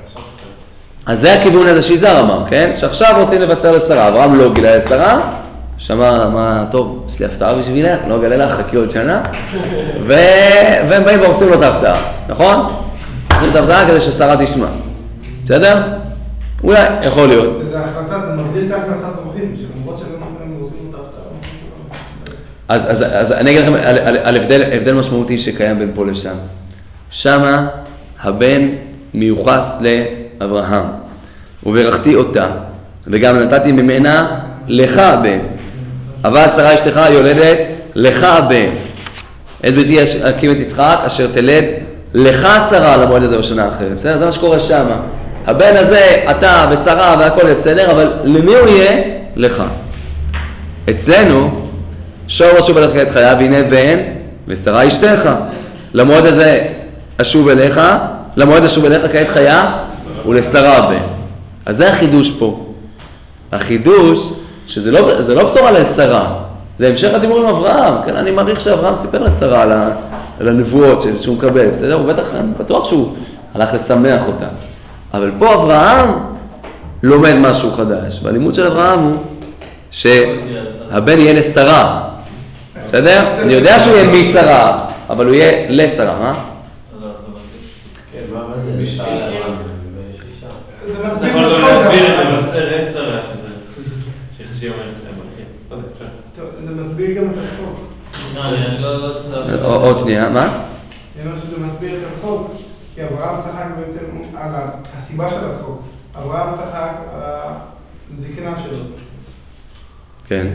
אז זה הכיוון הזה שיזהר אמר, כן? שעכשיו רוצים לבשר לשרה, אברהם לא גילה לשרה, שמע, מה, טוב, יש לי הפתעה בשבילך, לא אגלה לך, חכי עוד שנה, והם באים והורסים לו את ההפתעה, נכון? הורסים את ההפתעה כדי ששרה תשמע, בסדר? אולי, יכול להיות. זה הכנסה, זה מגדיל את הכנסת אורחים, שלמרות שהם עושים את ההפתעה. אז אני אגיד לכם על הבדל משמעותי שקיים בין פה לשם. שמה הבן מיוחס לאברהם, וברכתי אותה, וגם נתתי ממנה לך הבן. אבל שרה אשתך יולדת לך הבן. את ביתי אקים את יצחק, אשר תלד לך שרה למועד הזה בשנה אחרת. בסדר? זה מה שקורה שמה. הבן הזה, אתה ושרה והכל יהיה בסדר, אבל למי הוא יהיה? לך. אצלנו, שור אשוב אליך את חייו, הנה בן, ושרה אשתך. למועד הזה אשוב אליך, למועד אשוב אליך כעת חיה, ולשרה בן. אז זה החידוש פה. החידוש, שזה לא בשורה לשרה, זה המשך הדיבור עם אברהם. כן? אני מעריך שאברהם סיפר לשרה על הנבואות שהוא מקבל, בסדר? הוא בטוח שהוא הלך לשמח אותה. אבל פה אברהם לומד משהו חדש. והלימוד של אברהם הוא שהבן יהיה לשרה. בסדר? אני יודע שהוא יהיה משרה, אבל הוא יהיה לשרה, מה? כן, מה זה? משתל לאברהם, זה אתה מסביר יכול את גם הצחוק. להסביר את המסרת צרה שחשי אומרת שהם זה מסביר גם את הצחוק. אני לא צריך... עוד שנייה, מה? אני אומר שזה מסביר את הצחוק, כי אברהם צחק בעצם על הסיבה של הצחוק. אברהם צחק על הזקנה שלו, כן.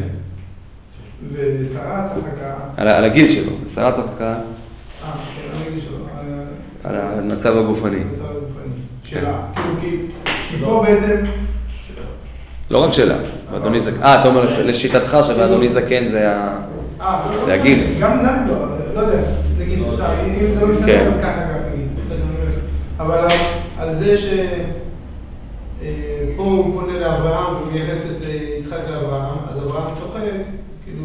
ושרה צחקה... על הגיל שלו. שרה צחקה כן, על הגיל שלו. על המצב הגופני. המצב הגופני. שלה. כאילו, כי פה בעצם... לא רק שלה, ואדוני זקן. אתה אומר לשיטתך שאדוני זקן זה הגיל. גם לא יודע, נגיד, אם זה לא משנה, אז ככה גם נגיד. אבל על זה פה הוא פונה לאברהם ומייחס את יצחק לאברהם, אז אברהם צוחק, כאילו...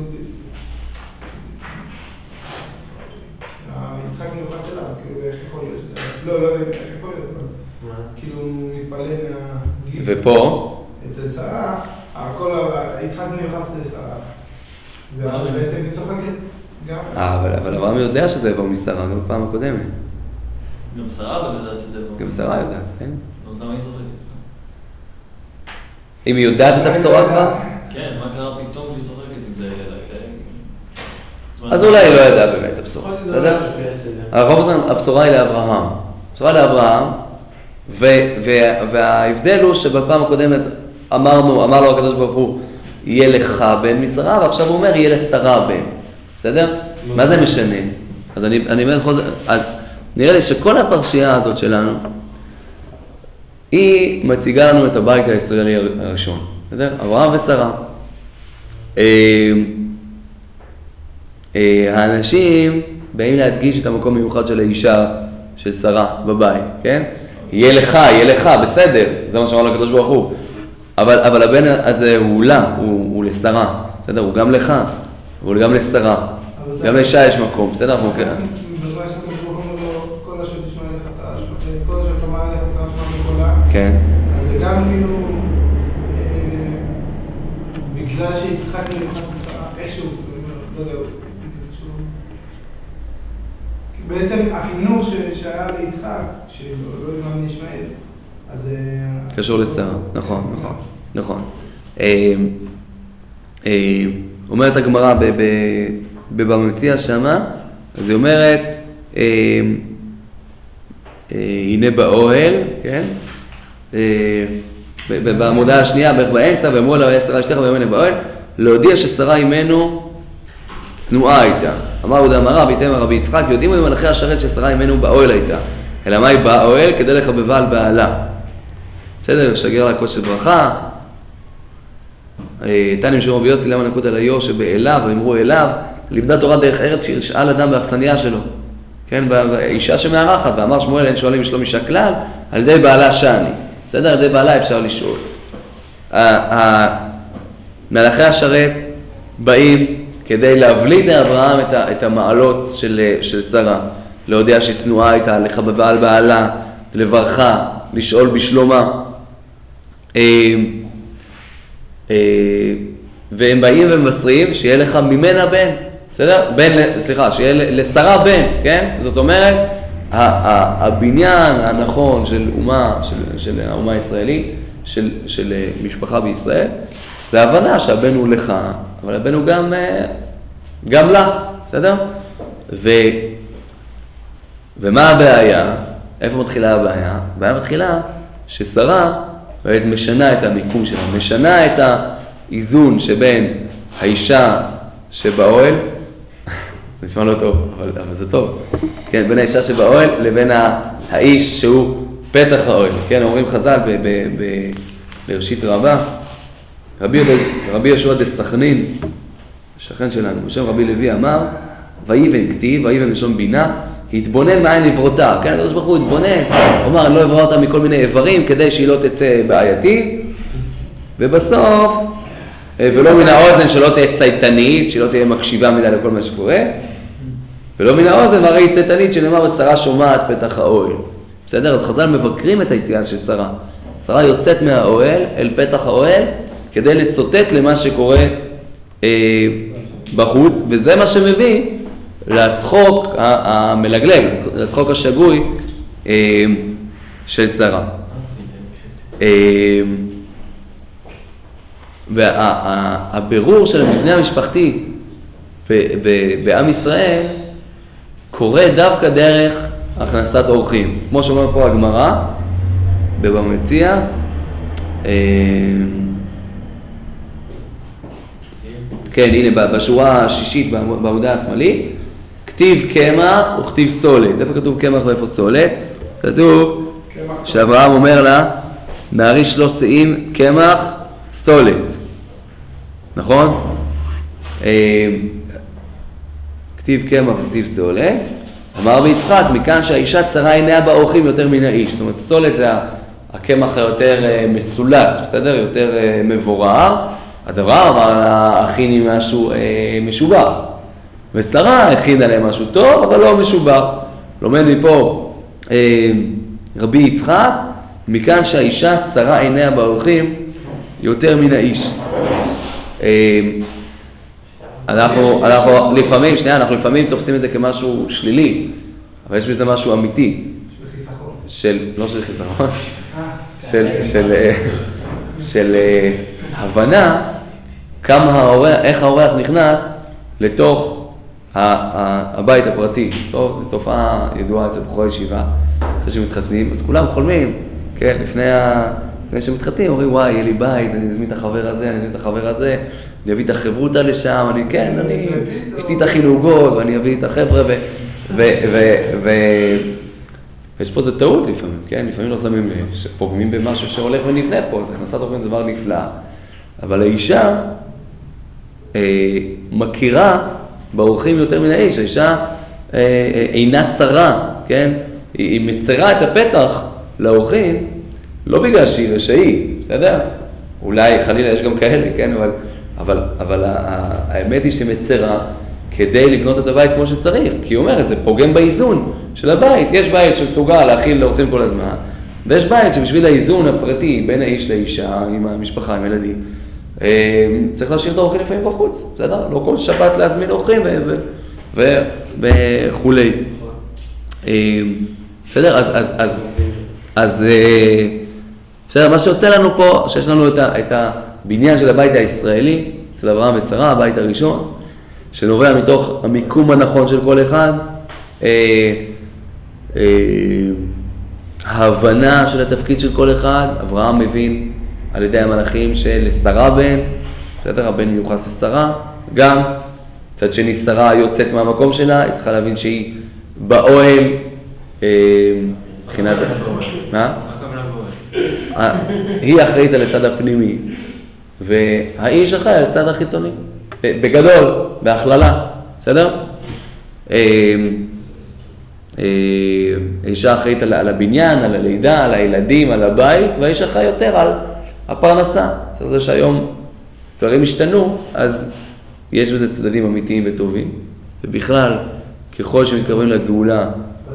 יצחק מיוחס אליו, כאילו, איך יכול להיות שזה... לא יודע איך יכול להיות, כאילו, הוא מתפלל מהגיל. ופה? אצל שרה, יצחק מיוחס לשרה. ואז בעצם היא צוחקת גם... אבל אברהם יודע שזה יבוא משרה, גם בפעם הקודמת. גם שרה לא יודעת שזה יבוא. גם שרה יודעת, כן? אז למה היא צוחקת? אם היא יודעת את הבשורה כבר? כן, מה קרה פתאום שהיא צוחקת אם זה... אז אולי היא לא ידעה באמת את הבשורה, בסדר? הבשורה היא לאברהם. הבשורה לאברהם, וההבדל הוא שבפעם הקודמת אמר לו הקדוש ברוך הוא, יהיה לך בן משרה, ועכשיו הוא אומר, יהיה לשרה בן. בסדר? מה זה משנה? אז אני אומר, נראה לי שכל הפרשייה הזאת שלנו, היא מציגה לנו את הבית הישראלי הראשון. בסדר? אברהם ושרה. האנשים באים להדגיש את המקום המיוחד של האישה, של שרה, בבית, כן? יהיה לך, בסדר, זה מה שאמר לקדוש ברוך הוא. אבל הבן הזה הוא לה, הוא לשרה, בסדר? הוא גם לך, אבל גם לשרה. גם לאישה יש מקום, בסדר? אנחנו מכירים. בזמן שהקדוש ברוך הוא אומר לו, כל אשר תשמע אליך שרה שלך, כל אשר תאמר אליך שרה שלך בקולה. כן. אז זה גם כאילו, בגלל שיצחק מיוחס לשרה, איכשהו, לא יודע, בעצם החינוך שהיה ליצחק, שלא יגמר ישמעאל, אז... קשור לשרה, נכון. אומרת הגמרא בבמציע שמה, אז היא אומרת, הנה באוהל, כן? בעמודה השנייה, בערך באמצע, ואמרו לה, שרה אשתך והנה באוהל, להודיע ששרה אימנו צנועה הייתה. אמר יהודה אמר רבי יצחק, יודעים במלאכי השרת ששרה אימנו באוהל הייתה. אלא מה היא באוהל? כדי לחבבה על בעלה. בסדר, שגר לה כוס של ברכה. תנים של רבי יוסי למה נקות על היור שבאליו, ואמרו אליו, לימדה תורה דרך ארץ שישאל אדם באכסניה שלו. כן, אישה שמארחת, ואמר שמואל אין שואלים לשלום אישה כלל, על ידי בעלה שאני. בסדר, על ידי בעלה אפשר לשאול. מלאכי השרת באים כדי להבליט לאברהם את המעלות של שרה, להודיע שצנועה הייתה, לחבבה על בעלה, לברכה, לשאול בשלומה. והם באים ומבשרים שיהיה לך ממנה בן, בסדר? שיהיה לשרה בן, כן? זאת אומרת, הבניין הנכון של של האומה הישראלית, של משפחה בישראל, זה ההבנה שהבן הוא לך, אבל הבן הוא גם לך, בסדר? ומה הבעיה? איפה מתחילה הבעיה? הבעיה מתחילה ששרה משנה את המיקום שלה, משנה את האיזון שבין האישה שבאוהל, זה נשמע לא טוב, אבל זה טוב, כן, בין האישה שבאוהל לבין האיש שהוא פתח האוהל, כן, אומרים חז"ל בראשית רבה, רבי יהושע דסכנין, השכן שלנו, בשם רבי לוי אמר, ויבן כתיב, ויבן לשון בינה, התבונן מעין לברותה, כן, הקדוש ברוך הוא התבונן, הוא אמר, אני לא אברא אותה מכל מיני איברים כדי שהיא לא תצא בעייתי, ובסוף, ולא מן האוזן שלא תהיה צייתנית, שלא תהיה מקשיבה מדי לכל מה שקורה, ולא מן האוזן הרי צייתנית שנאמר, שרה שומעת פתח האוהל. בסדר? אז חז"ל מבקרים את היציאה של שרה. שרה יוצאת מהאוהל אל פתח האוהל כדי לצוטט למה שקורה בחוץ, וזה מה שמביא לצחוק המלגלג, לצחוק השגוי של שרה. והבירור של המבנה המשפחתי בעם ישראל קורה דווקא דרך הכנסת אורחים. כמו שאומר פה הגמרא, בבבא מציעא, כן, הנה, בשורה השישית בעמודה השמאלית, כתיב קמח וכתיב סולת. איפה כתוב קמח ואיפה סולת? כתוב שאברהם אומר לה, נערי 3 צאים קמח סולת. נכון? כתיב קמח וכתיב סולת. אמר ביצחק, מכאן שהאישה צרה עיניה באורחים יותר מן האיש. זאת אומרת, סולת זה הקמח היותר מסולט, בסדר? יותר מבורר. אז אברהם אמר לה, הכיני משהו משובח. ושרה הכינה להם משהו טוב, אבל לא משובח. לומד מפה רבי יצחק, מכאן שהאישה צרה עיניה באורחים יותר מן האיש. אנחנו לפעמים תופסים את זה כמשהו שלילי, אבל יש בזה משהו אמיתי. לא של חיסרון, של הבנה איך האורח נכנס לתוך הבית הפרטי. טוב, זו תופעה ידועה אצל בחורי ישיבה, אחרי שמתחתנים, אז כולם חולמים, כן, לפני שמתחתנים, אומרים, וואי, יהיה לי בית, אני אזמין את החבר הזה, אני אזמין את החבר הזה, אני אביא את החברותה לשם, אני אשתי את החינוגות, ואני אביא את החבר'ה, ויש פה זה טעות לפעמים, כן? לפעמים לא שמים לב, שפוגמים במשהו שהולך ונבנה פה, אז הכנסת אורחים זה דבר נפלא, אבל האישה מכירה באורחים יותר מן האיש, האישה אינה צרה, כן? היא מצרה את הפתח לאורחים, לא בגלל שהיא רשאית, בסדר? אולי חלילה יש גם כאלה, כן? אבל האמת היא שמצרה כדי לבנות את הבית כמו שצריך, כי היא אומרת, זה פוגם באיזון של הבית. יש בית שמסוגל להכיל לאורחים כל הזמן, ויש בית שבשביל האיזון הפרטי בין האיש לאישה, עם המשפחה, עם ילדים, צריך להשאיר את האורחים לפעמים בחוץ, בסדר? לא כל שבת להזמין אורחים וכולי. בסדר? אז בסדר, מה שיוצא לנו פה, שיש לנו את הבניין של הבית הישראלי, אצל אברהם ושרה, הבית הראשון, שנובע מתוך המיקום הנכון של כל אחד, ההבנה של התפקיד של כל אחד. אברהם מבין על ידי המלאכים שלשרה בן, בסדר, הבן מיוחס לשרה, גם צד שני שרה יוצאת מהמקום שלה, היא צריכה להבין שהיא באוהל, מבחינת... מה? היא אחראית על הצד הפנימי, והאיש אחראי על הצד החיצוני, בגדול, בהכללה, בסדר? האישה אחראית על הבניין, על הלידה, על הילדים, על הבית, והאיש אחראי יותר על הפרנסה. זאת אומרת שהיום דברים השתנו, אז יש בזה צדדים אמיתיים וטובים, ובכלל, ככל שמתקרבים לגאולה,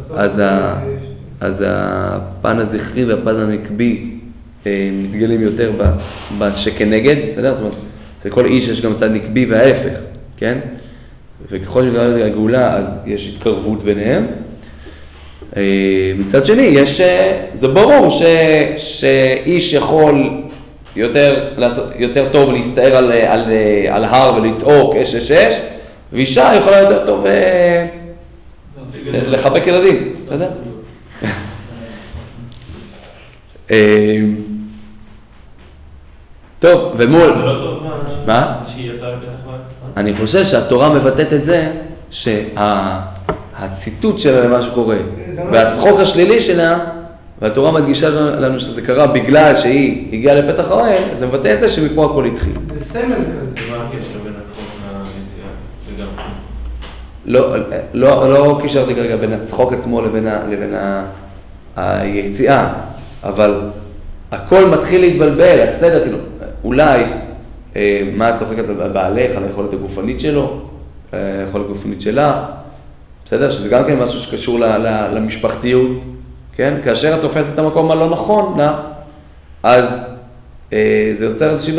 אז הפן הזכרי והפן הנקבי מתגלים יותר שכנגד, זאת אומרת, לכל איש יש גם צד נקבי וההפך, כן? וככל שמתגלה הגאולה, אז יש התקרבות ביניהם. מצד שני, זה ברור שאיש יכול יותר טוב להסתער על הר ולצעוק אש, ואישה יכולה יותר טוב לחבק ילדים, אתה יודע? טוב, ומול... זה לא טוב. מה? זה שהיא יצאה לפתח בית. אני חושב שהתורה מבטאת את זה, שהציטוט שלה למה שקורה, והצחוק השלילי שלה, והתורה מדגישה לנו שזה קרה בגלל שהיא הגיעה לפתח האוהל, זה מבטא את זה שמפה הכל התחיל. זה סמל כזה. ומה הקשר בין הצחוק ליציאה וגם... לא קישרתי כרגע בין הצחוק עצמו לבין היציאה, אבל הכל מתחיל להתבלבל, הסדר, כאילו, אולי, מה את צוחקת בעלך, על היכולת הגופנית שלו, היכולת הגופנית שלה, בסדר? שזה גם כן משהו שקשור למשפחתיות, כן? כאשר את תופסת את המקום הלא נכון לך, אז זה יוצר איזושהי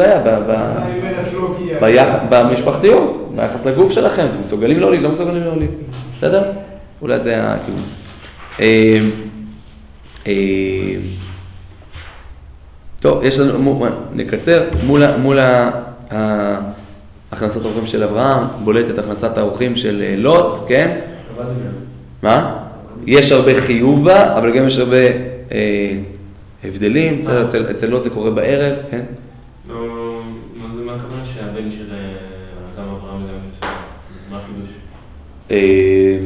בעיה במשפחתיות, ביחס לגוף שלכם, אתם מסוגלים להוליד, לא מסוגלים להוליד, בסדר? אולי זה היה כאילו. טוב, יש לנו, נקצר, מול הכנסת האורחים של אברהם, בולטת הכנסת האורחים של לוט, כן? מה? יש הרבה חיוב בה, אבל גם יש הרבה הבדלים, אצל לוט זה קורה בערב, כן? מה זה מה הכוונה שהבן של גם אברהם וגם יוסף? מה החידוש?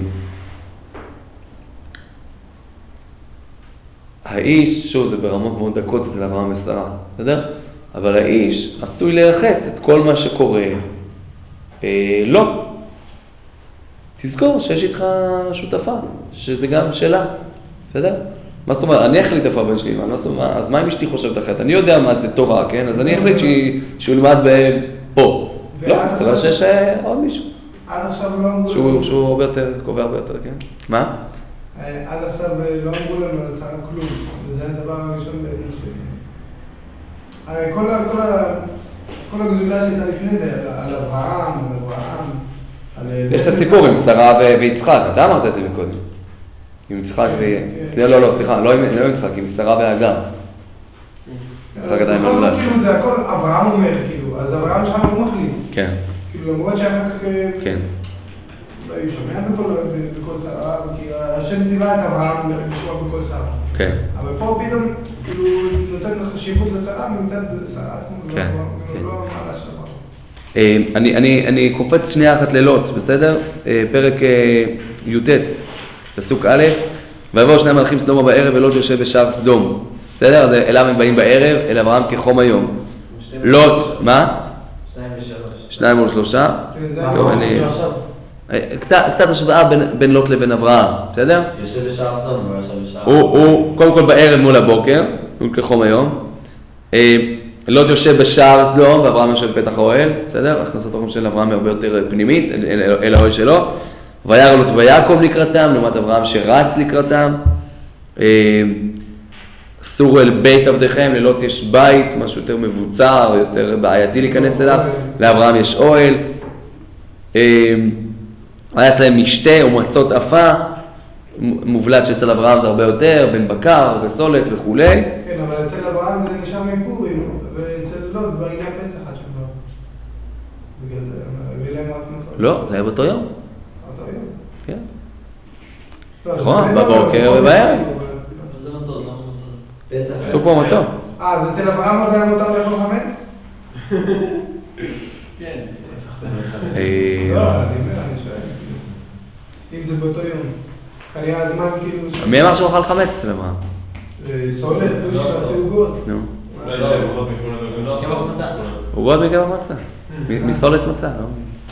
האיש, שוב, זה ברמות מאוד דקות אצל אברהם ושרה, בסדר? אבל האיש עשוי לייחס את כל מה שקורה, לא. תזכור שיש איתך שותפה, שזה גם שלה, בסדר? מה זאת אומרת? אני אחליט איפה הבן שלי, אז מה אם אשתי חושבת אחרת? אני יודע מה זה תורה, כן? אז אני אחליט שהוא ילמד פה. לא, מסתבר שיש עוד מישהו. עד עכשיו לא אמרו... שהוא הרבה יותר, קובע הרבה יותר, כן? מה? עד עכשיו לא אמרו לנו על שרה כלום, וזה הדבר הראשון בעצם ש... הרי כל הגדולה שהייתה לפני זה, על אברהם, יש את הסיפור עם שרה ויצחק, אתה אמרת את זה מקודם. עם יצחק סליחה, לא עם יצחק, עם שרה והגר. יצחק עדיין לא נולד. כאילו זה הכל, אברהם אומר, כאילו, אז אברהם שם הוא מחליט. כן. כאילו למרות שאחר כך... כן. הוא שומע בכל שרה, כי השם ציווה את אברהם לשמוע בכל שרה. כן. אבל פה פתאום, כאילו, נותן חשיבות לשרה, ומצד שרה, כן. לא מעלה של אברהם. אני קופץ שנייה אחת ללוט, בסדר? פרק י"ט, פסוק א', ויבואו שני מלאכים סדומה בערב, ולוט יושב בשער סדום. בסדר? אליו הם באים בערב, אל אברהם כחום היום. לוט, מה? 2 ו3. 2 קצת השוואה בין לוט לבין אברהם, בסדר? יושב בשער סדום, הוא יושב בשער. הוא קודם כל בערב מול הבוקר, מול כחום היום. לוט יושב בשער סדום, ואברהם יושב בפתח האוהל, בסדר? הכנסת האורחים של אברהם היא הרבה יותר פנימית, אל האוהל שלו. וירא לוט ויעקב לקראתם, לעומת אברהם שרץ לקראתם. סורו אל בית עבדיכם, ללוט יש בית, משהו יותר מבוצר, יותר בעייתי להיכנס אליו. לאברהם יש אוהל. היה אצלהם משתה ומצות עפה, מובלט שאצל אברהם זה הרבה יותר, בן בקר וסולת וכו'. כן, אבל אצל אברהם זה נשאר מפורים, ואצל לוט בעניין פסח עד שבא. בגלל זה, הביא להם רק מצות. לא, זה היה באותו יום. באותו יום? כן. נכון, בבוקר ובערב. זה מצות, למה מצות? פסח. כתוב פה מצות. אז אצל אברהם עדיין מותר לאכול חמץ? כן. לא, אני שואל. אם זה באותו יום. כנראה הזמן כאילו... מי אמר שהוא אכל חמץ אצל אברהם? סולת, לא של הסעוגות. נו. אולי זה פחות מכונה קמח מצה. הוא רואה בקמח מצה. מסולת מצה, לא?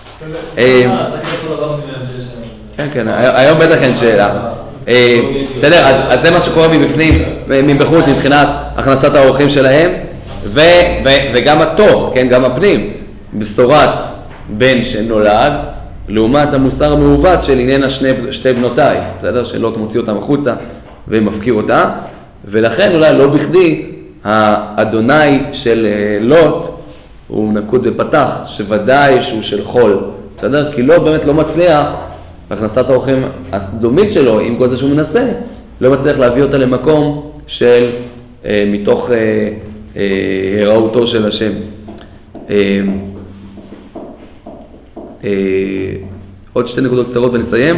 כן, כן, היום בטח אין שאלה. בסדר, אז זה מה שקורה מבחוץ מבחינת הכנסת האורחים שלהם, וגם התוך, כן, גם הפנים, בשורת בן שנולד, לעומת המוסר המעוות של עניין שתי בנותיי, בסדר? שלא תמוציא אותם החוצה ומפקיר אותה, ולכן אולי לא בכדי האדוני של לוט, הוא נקוד בפתח, שוודאי שהוא של חול, בסדר? כי לא, באמת לא מצליח, בהכנסת האורחים הסדומית שלו, עם כל זה שהוא מנסה, לא מצליח להביא אותה למקום של, מתוך הראותו של השם. עוד שתי נקודות קצרות ונסיים.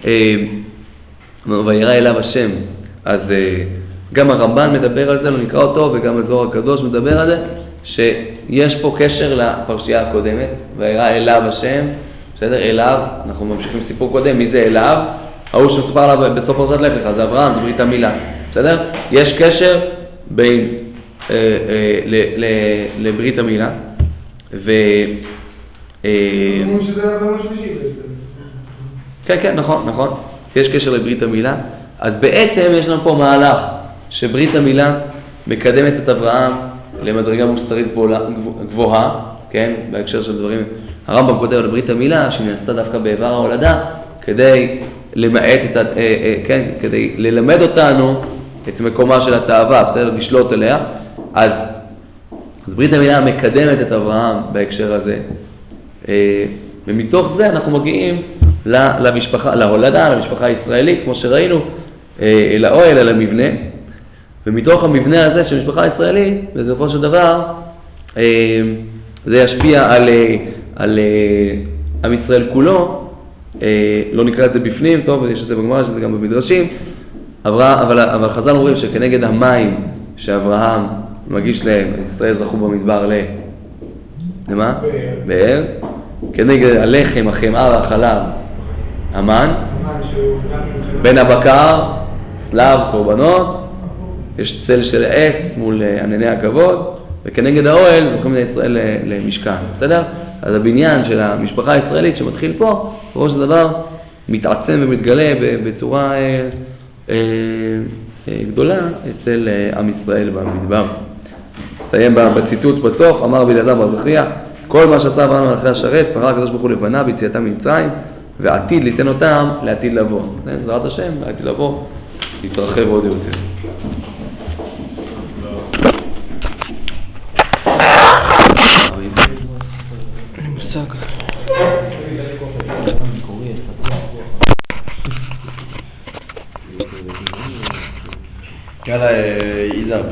וירא אליו השם, אז גם הרמב"ן מדבר על זה, לא נקרא אותו, וגם הזוהר הקדוש מדבר על זה, שיש פה קשר לפרשייה הקודמת, וירא אליו השם, בסדר? אליו, אנחנו ממשיכים סיפור קודם, מי זה אליו? ההוא שמסופר עליו בסוף פרשת לך לך, זה אברהם, זה ברית המילה, בסדר? יש קשר בין, לברית המילה, אומרים שזה אברהם השלישי בעצם. כן, כן, נכון, נכון. יש קשר לברית המילה. אז בעצם יש לנו פה מהלך שברית המילה מקדמת את אברהם למדרגה מוסרית גבוהה, כן, בהקשר של דברים. הרמב"ם כותב על ברית המילה שנעשתה דווקא באיבר ההולדה כדי למעט את, כן, כדי ללמד אותנו את מקומה של התאווה, בסדר, לשלוט עליה. אז ברית המילה מקדמת את אברהם בהקשר הזה. ומתוך זה אנחנו מגיעים למשפחה, להולדה, למשפחה הישראלית, כמו שראינו, אל האוהל, אל המבנה. ומתוך המבנה הזה של משפחה הישראלית, בסופו של דבר, זה ישפיע על עם ישראל כולו. לא נקרא את זה בפנים, טוב, יש את זה בגמרא, יש את זה גם במדרשים. אבל חז"ל אומרים שכנגד המים שאברהם מגיש להם, אז ישראל זכו במדבר למה? באר. כנגד הלחם, החמאה והחלב, המן. בין הבקר, סלב, קורבנות. יש צל של עץ מול ענני הכבוד. וכנגד האוהל זוכים לישראל למשכן. בסדר? אז הבניין של המשפחה הישראלית שמתחיל פה, בסופו של דבר מתעצם ומתגלה בצורה גדולה אצל עם ישראל במדבר. נסיים בציטוט בסוף, אמר רבי אלעזר בר חייא, כל מה שעשה אברהם מלאכי השרת, פרע הקדוש ברוך הוא לבניו ביציאתם ממצרים, ועתיד ליתן אותם לעתיד לבוא. בעזרת השם, לעתיד לבוא, להתרחב עוד יותר. יאללה, יזהר.